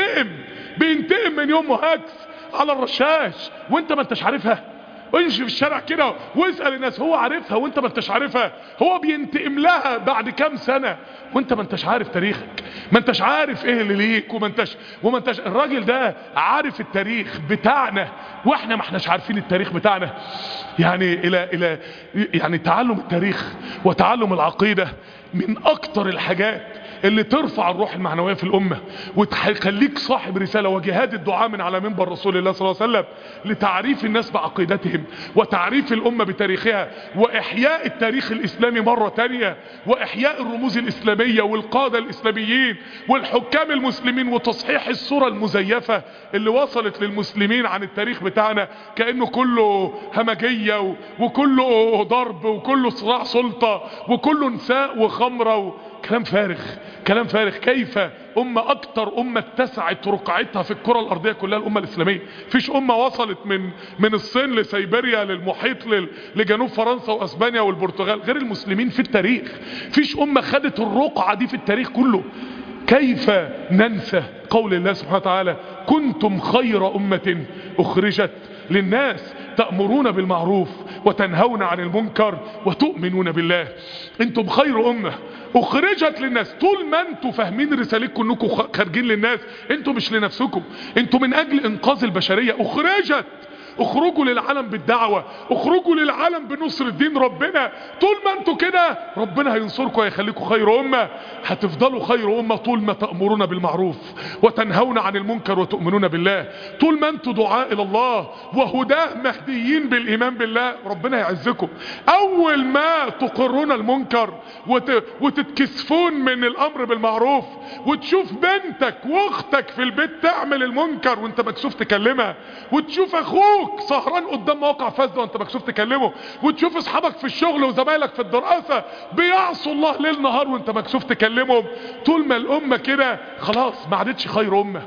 بينتقم من يوم موهاكس على الرشاش، وانت ما انتش عارفها. امشي في الشارع كده واسأل الناس، هو عارفها وانت ما انتش عارفها. هو بينتقم لها بعد كام سنة وانت ما انتش عارف تاريخك، ما انتش عارف ايه اللي ليك، وما انتش الراجل ده عارف التاريخ بتاعنا واحنا ما احناش عارفين التاريخ بتاعنا. يعني تعلم التاريخ وتعلم العقيدة من اكتر الحاجات اللي ترفع الروح المعنوية في الأمة وتخليك صاحب رسالة. وجهاد الدعاء من على منبر رسول الله صلى الله عليه وسلم لتعريف الناس بعقيدتهم وتعريف الأمة بتاريخها وإحياء التاريخ الإسلامي مرة تانية، وإحياء الرموز الإسلامية والقادة الإسلاميين والحكام المسلمين، وتصحيح الصورة المزيفة اللي وصلت للمسلمين عن التاريخ بتاعنا كأنه كله همجية وكله ضرب وكله صراع سلطة وكله نساء وخمرة كلام فارغ. كيف اكتر امة اتسعت رقعتها في الكرة الارضية كلها الامة الاسلامية؟ فيش امة وصلت من الصين لسيبيريا للمحيط لجنوب فرنسا واسبانيا والبرتغال غير المسلمين في التاريخ. فيش امة خدت الرقعة دي في التاريخ كله. كيف ننسى قول الله سبحانه وتعالى كنتم خير أمة أخرجت للناس تأمرون بالمعروف وتنهون عن المنكر وتؤمنون بالله. انتم خير أمة أخرجت للناس. طول ما انتم فاهمين رسالتكم انكم خارجين للناس، انتم مش لنفسكم، انتم من أجل إنقاذ البشرية. أخرجت، اخرجوا للعالم بالدعوة، اخرجوا للعالم بنصر الدين ربنا. طول ما انتوا كده ربنا هينصركم ويخليكم خير أمة. هتفضلوا خير أمة طول ما تأمرون بالمعروف وتنهون عن المنكر وتؤمنون بالله. طول ما انتوا دعاء إلى الله وهداه مهديين بالإيمان بالله ربنا يعزكم. أول ما تقرون المنكر وتتكسفون من الأمر بالمعروف، وتشوف بنتك واختك في البيت تعمل المنكر وانت مكسوف تكلمها، وتشوف اخوك سهران قدام مواقع فاسده وانت مكسوف تكلمه، وتشوف اصحابك في الشغل وزمايلك في الدراسه بيعصوا الله ليل نهار وانت مكسوف تكلمهم. طول ما الامه كده خلاص ما عادتش خير امه.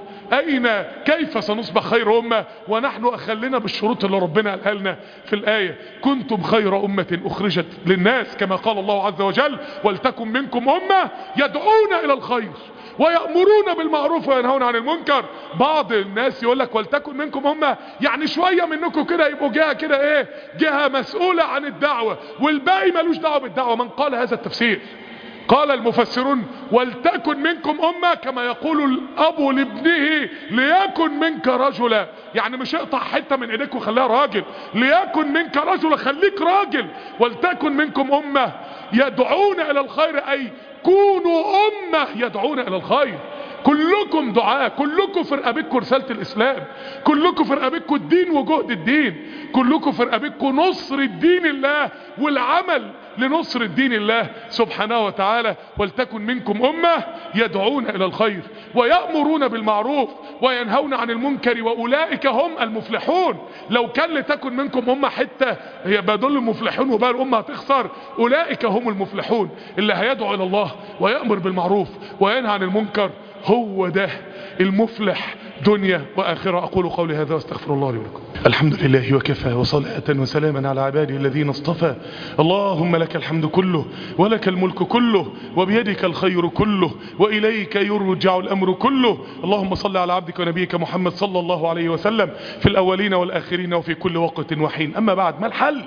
كيف سنصبح خير امه ونحن اخلنا بالشروط اللي ربنا قالها لنا في الايه؟ كنتم خير امه اخرجت للناس كما قال الله عز وجل ولتكن منكم امه يدعون الى الخير ويأمرون بالمعروف وينهون عن المنكر. بعض الناس يقول لك ولتكن منكم امه، يعني شويه منكم كده يبقوا جهه كده جهه مسؤوله عن الدعوه والباقي ملوش دعوه بالدعوه. من قال هذا التفسير؟ قال المفسرون ولتكن منكم امه كما يقول الاب لابنه ليكن منك رجلا، يعني مش اقطع حته من ايديك وخليها راجل، ليكن منك رجلا، خليك راجل. ولتكن منكم امه يدعون الى الخير، اي كونوا امه يدعون الى الخير. كلكم دعاء، كلكم في رقبتكم رسالة الاسلام، كلكم في رقبتكم الدين وجهد الدين، كلكم في رقبتكم نصر الدين الله والعمل لنصر الدين الله سبحانه وتعالى. ولتكن منكم امة يدعون الى الخير ويأمرون بالمعروف وينهون عن المنكر واولئك هم المفلحون. لو كان لتكن منكم امة حتى يبقى دول المفلحون وبقى الامة هتخسر. اولئك هم المفلحون اللي هيدعو الى الله ويأمر بالمعروف وينهى عن المنكر، هو ده المفلح دنيا واخرة. اقول قولي هذا واستغفر الله لي ولكم. الحمد لله وكفى وصلاة وسلاما على عباده الذين اصطفى. اللهم لك الحمد كله ولك الملك كله وبيدك الخير كله واليك يرجع الامر كله. اللهم صل على عبدك ونبيك محمد صلى الله عليه وسلم في الاولين والاخرين وفي كل وقت وحين. اما بعد،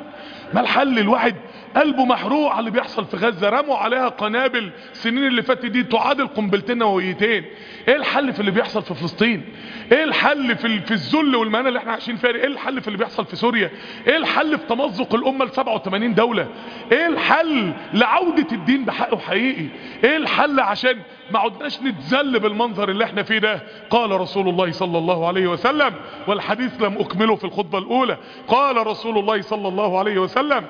ما الحل؟ الواحد قلبه محروق على اللي بيحصل في غزة. رموا عليها قنابل السنين اللي فاتت دي تعادل قنبلتين نوويتين. ايه الحل في اللي بيحصل في فلسطين؟ ايه الحل في الذل والمهانه اللي احنا عايشين فيها؟ ايه الحل في اللي بيحصل في سوريا؟ ايه الحل في تمزق الامه ل 87 دوله؟ ايه الحل لعوده الدين بحقه حقيقي؟ ايه الحل عشان ما عدناش نتذل بالمنظر اللي احنا فيه ده؟ قال رسول الله صلى الله عليه وسلم، والحديث لم اكمله في الخطبه الاولى، قال رسول الله صلى الله عليه وسلم: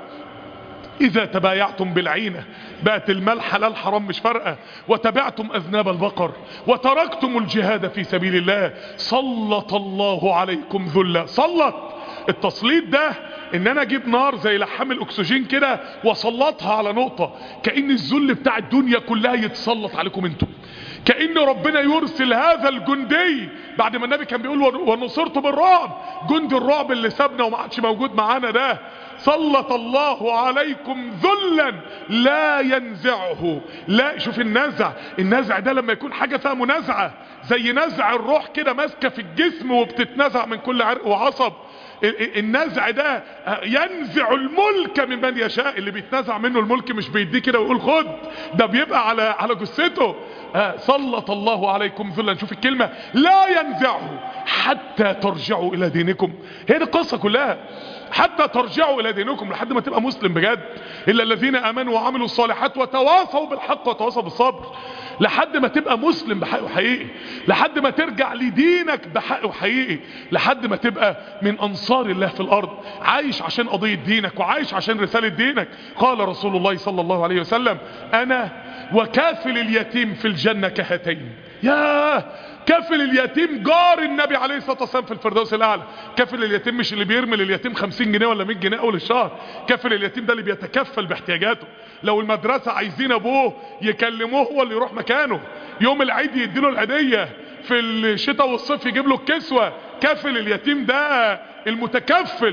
إذا تبايعتم بالعينة، بقت المال حلال حرام مش فارقة، وتبعتم أذناب البقر وتركتم الجهاد في سبيل الله، سلط الله عليكم ذلا. سلط، التسليط ده ان انا اجيب نار زي لحام الاكسجين كده واسلطها على نقطة، كأن الذل بتاع الدنيا كلها يتسلط عليكم انتم، كأن ربنا يرسل هذا الجندي بعد ما النبي كان بيقول ونصرت بالرعب، جند الرعب اللي سابنا وما عادش موجود معانا ده، سلط الله عليكم ذلا لا ينزعه. لا، شوف النزع ده لما يكون حاجة فيها منازعة زي نزع الروح كده ماسكة في الجسم وبتتنزع من كل عرق وعصب. النزع ده ينزع الملك ممن يشاء، اللي بيتنزع منه الملك مش بيديه كده ويقول خد، ده بيبقى على جثته. سلط الله عليكم ذلا، نشوف الكلمة لا ينزعه حتى ترجعوا الى دينكم. هي دي القصة كلها، حتى ترجعوا الى دينكم، لحد ما تبقى مسلم بجد. الا الذين امنوا وعملوا الصالحات وتواصوا بالحق وتواصوا بالصبر، لحد ما تبقى مسلم بحقه حقيقي، لحد ما ترجع لدينك بحقه حقيقي، لحد ما تبقى من انصار الله في الارض، عايش عشان قضية دينك وعايش عشان رسالة دينك. قال رسول الله صلى الله عليه وسلم: انا وكافل اليتيم في الجنة كهاتين. ياه، كافل اليتيم جار النبي عليه الصلاة والسلام في الفردوس الاعلى. كافل اليتيم مش اللي بيرمي لليتيم 50 جنيه ولا 100 جنيه اول الشهر، كافل اليتيم ده اللي بيتكفل باحتياجاته. لو المدرسة عايزين ابوه يكلموه هو اللي يروح مكانه، يوم العيد يديله العيدية، في الشتاء والصيف يجيب له الكسوة. كافل اليتيم ده المتكفل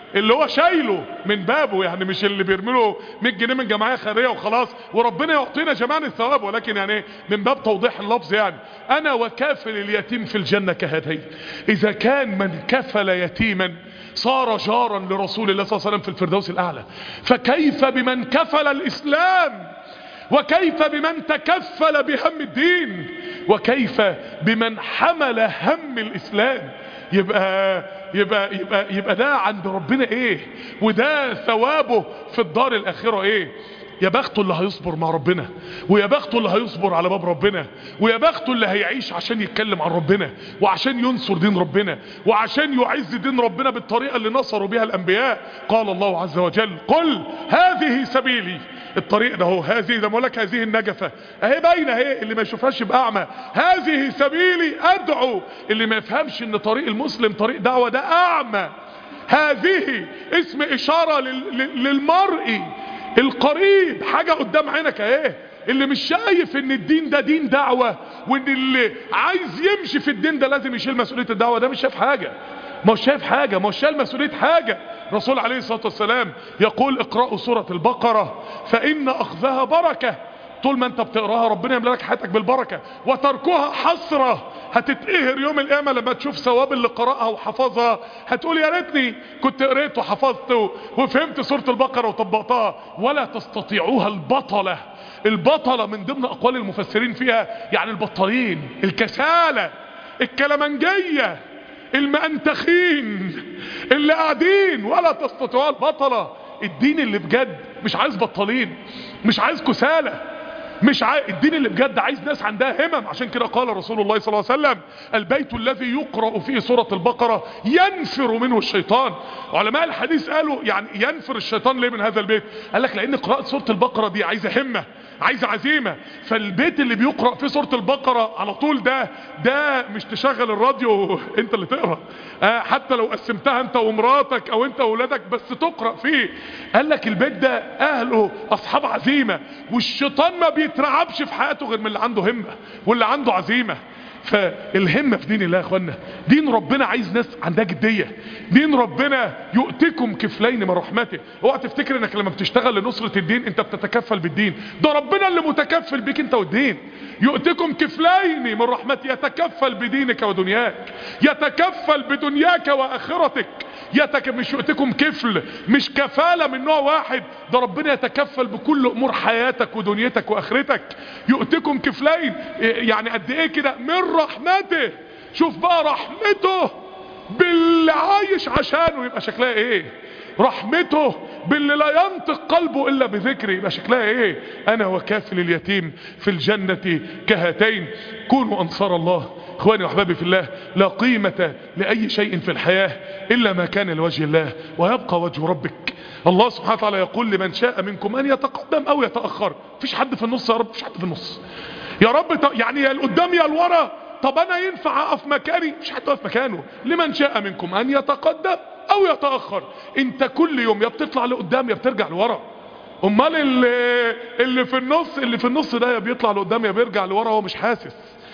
اللي هو شايله من بابه، يعني مش اللي بيرمله 100 جنيه من جمعيه خيريه وخلاص وربنا يعطينا جميعا الثواب، ولكن يعني من باب توضيح اللفظ. يعني انا وكافل اليتيم في الجنه كهاتين. اذا كان من كفل يتيما صار جارا لرسول الله صلى الله عليه وسلم في الفردوس الاعلى، فكيف بمن كفل الاسلام، وكيف بمن تكفل بهم الدين، وكيف بمن حمل هم الاسلام؟ يبقى ده عند ربنا ايه، وده ثوابه في الدار الاخرة ايه. يا بخته اللي هيصبر مع ربنا، ويا بخته اللي هيصبر على باب ربنا، ويا بخته اللي هيعيش عشان يتكلم عن ربنا، وعشان ينصر دين ربنا، وعشان يعز دين ربنا بالطريقة اللي نصروا بها الانبياء. قال الله عز وجل: قل هذه سبيلي. الطريق ده هو، هذه ده مولك، هذه النجفة اهي باينه اهي، اللي ما يشوفهاش يبقى اعمى. هذه سبيلي ادعو، اللي ما يفهمش ان طريق المسلم طريق دعوة ده اعمى. هذه اسم اشارة للمرء القريب، حاجة قدام عينك اهي. اللي مش شايف ان الدين ده دين دعوة، وان اللي عايز يمشي في الدين ده لازم يشيل مسؤولية الدعوة، ده مش شايف حاجة، مش شايف حاجة، مش شايل مسؤولية حاجة. رسول عليه الصلاة والسلام يقول: اقرأوا سورة البقرة فإن أخذها بركة. طول ما انت بتقراها ربنا يملى لك حياتك بالبركة، وتركها حسرة. هتتقهر يوم القيامة لما تشوف ثواب اللي قرأها وحفظها، هتقول يا ريتني كنت قريت وحفظت وفهمت سورة البقرة وطبقتها. ولا تستطيعوها البطلة. البطلة من ضمن أقوال المفسرين فيها يعني البطالين، الكسالة، الكلمنجية، المأنتخين اللي قاعدين. ولا تستطيعوها البطلة. الدين اللي بجد مش عايز بطالين، مش عايز كسالة، الدين اللي بجد عايز ناس عندها همم. عشان كده قال رسول الله صلى الله عليه وسلم: البيت الذي يقرأ فيه سورة البقرة ينفر منه الشيطان. علماء الحديث قالوا يعني ينفر الشيطان ليه من هذا البيت؟ قال لك لان قراءة سورة البقرة دي عايزة همة، عايزة عزيمة. فالبيت اللي بيقرأ فيه سورة البقرة على طول ده مش تشغل الراديو انت اللي تقرأ، حتى لو قسمتها انت ومراتك او انت وولادك بس تقرأ فيه. قال لك البيت ده اهله اصحاب عزيمة، والشيطان ما بيترعبش في حياته غير من اللي عنده همة واللي عنده عزيمة. فالهمة في دين الله يا اخوانا، دين ربنا عايز ناس عندها جدية. دين ربنا يؤتكم كفلين من رحمته. اوعى تفتكر انك لما بتشتغل لنصرة الدين انت بتتكفل بالدين، ده ربنا اللي متكفل بيك انت والدين. يؤتكم كفلين من رحمته، يتكفل بدينك ودنياك، يتكفل بدنياك واخرتك. مش يؤتكم كفل، مش كفالة من نوع واحد، ده ربنا يتكفل بكل امور حياتك ودنيتك واخرتك. يؤتكم كفلين يعني قد ايه كده؟ من رحمته. شوف بقى رحمته باللي عايش عشانه يبقى شكلها ايه، رحمته باللي لا ينطق قلبه الا بذكره يبقى شكلها ايه. انا وكافل اليتيم في الجنة كهاتين. كونوا انصار الله. اخواني واحبابي في الله، لا قيمة لاي شيء في الحياة الا ما كان لوجه الله، ويبقى وجه ربك. الله سبحانه وتعالى يقول: لمن شاء منكم ان يتقدم او يتأخر. مفيش حد في النص يا رب، مفيش حد في النص يا رب. يعني يا القدام يا الورا. طب انا ينفع اقف مكاني؟ مش حد واقف مكانه. لمن شاء منكم ان يتقدم او يتأخر. انت كل يوم يا بتطلع لقدام يا بترجع لورا. امال اللي في النص ده يا بيطلع لقدام يا بيرجع لورا، هو مش حاسس.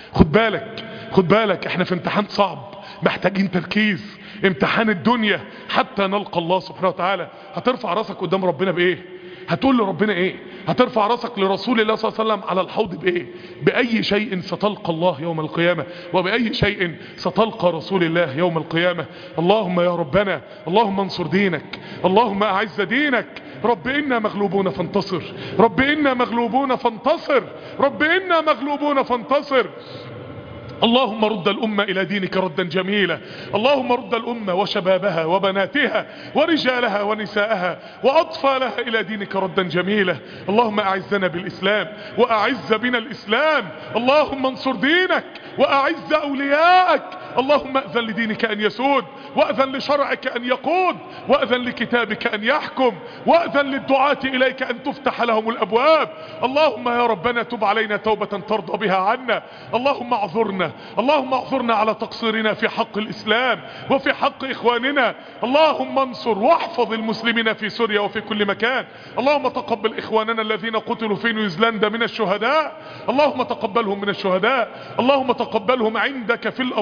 خد بالك احنا في امتحان صعب، محتاجين تركيز. امتحان الدنيا حتى نلقى الله سبحانه وتعالى. هترفع راسك قدام ربنا بايه؟ هتقول لربنا ايه؟ هترفع راسك لرسول الله صلى الله عليه وسلم على الحوض بايه؟ باي شيء ستلقى الله يوم القيامة، وباي شيء ستلقى رسول الله يوم القيامة. اللهم يا ربنا، اللهم انصر دينك، اللهم اعز دينك. رب إنا مغلوبون فانتصر، رب إنا مغلوبون فانتصر، رب إنا مغلوبون فانتصر. اللهم رد الأمة إلى دينك ردا جميلا. اللهم رد الأمة وشبابها وبناتها ورجالها ونساءها وأطفالها إلى دينك ردا جميلا. اللهم أعزنا بالإسلام وأعز بنا الإسلام. اللهم انصر دينك وأعز أولياءك. اللهم أذن لدينك أن يسود، وأذن لشرعك أن يقود، وأذن لكتابك أن يحكم، وأذن للدعاة إليك أن تفتح لهم الأبواب. اللهم يا ربنا تب علينا توبة ترضى بها عنا. اللهم اعذرنا على تقصيرنا في حق الإسلام وفي حق إخواننا. اللهم انصر واحفظ المسلمين في سوريا وفي كل مكان. اللهم تقبل إخواننا الذين قتلوا في نيوزيلندا من الشهداء. اللهم تقبلهم من الشهداء. اللهم تقبلهم عندك في الأبرار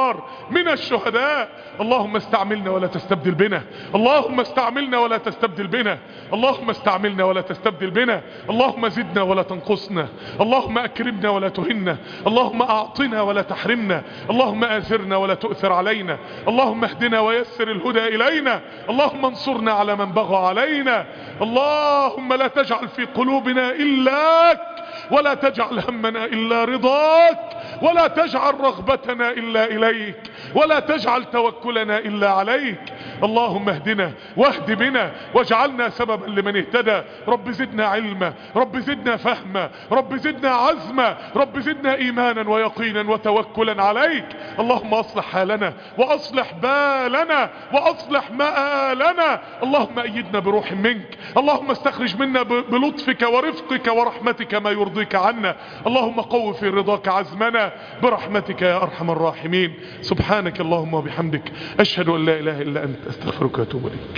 الأبرار من الشهداء. اللهم استعملنا ولا تستبدل بنا، اللهم استعملنا ولا تستبدل بنا، اللهم استعملنا ولا تستبدل بنا. اللهم زدنا ولا تنقصنا، اللهم أكرمنا ولا تهنا، اللهم أعطنا ولا تحرمنا، اللهم آثرنا ولا تؤثر علينا، اللهم اهدنا ويسر الهدى إلينا، اللهم انصرنا على من بغى علينا. اللهم لا تجعل في قلوبنا إلاك، ولا تجعل همنا إلا رضاك، ولا تجعل رغبتنا إلا إليك، ولا تجعل توكلنا إلا عليك. اللهم اهدنا واهد بنا واجعلنا سببا لمن اهتدى. رب زدنا علما، رب زدنا فهما، رب زدنا عزما، رب زدنا ايمانا ويقينا وتوكلا عليك. اللهم اصلح حالنا واصلح بالنا واصلح مآلنا. اللهم ايدنا بروح منك، اللهم استخرج منا بلطفك ورفقك ورحمتك ما يرضيك عنا. اللهم قو في رضاك عزمنا برحمتك يا ارحم الراحمين. سبحانك اللهم وبحمدك، اشهد ان لا اله الا انت، استغفرك واتوب اليك.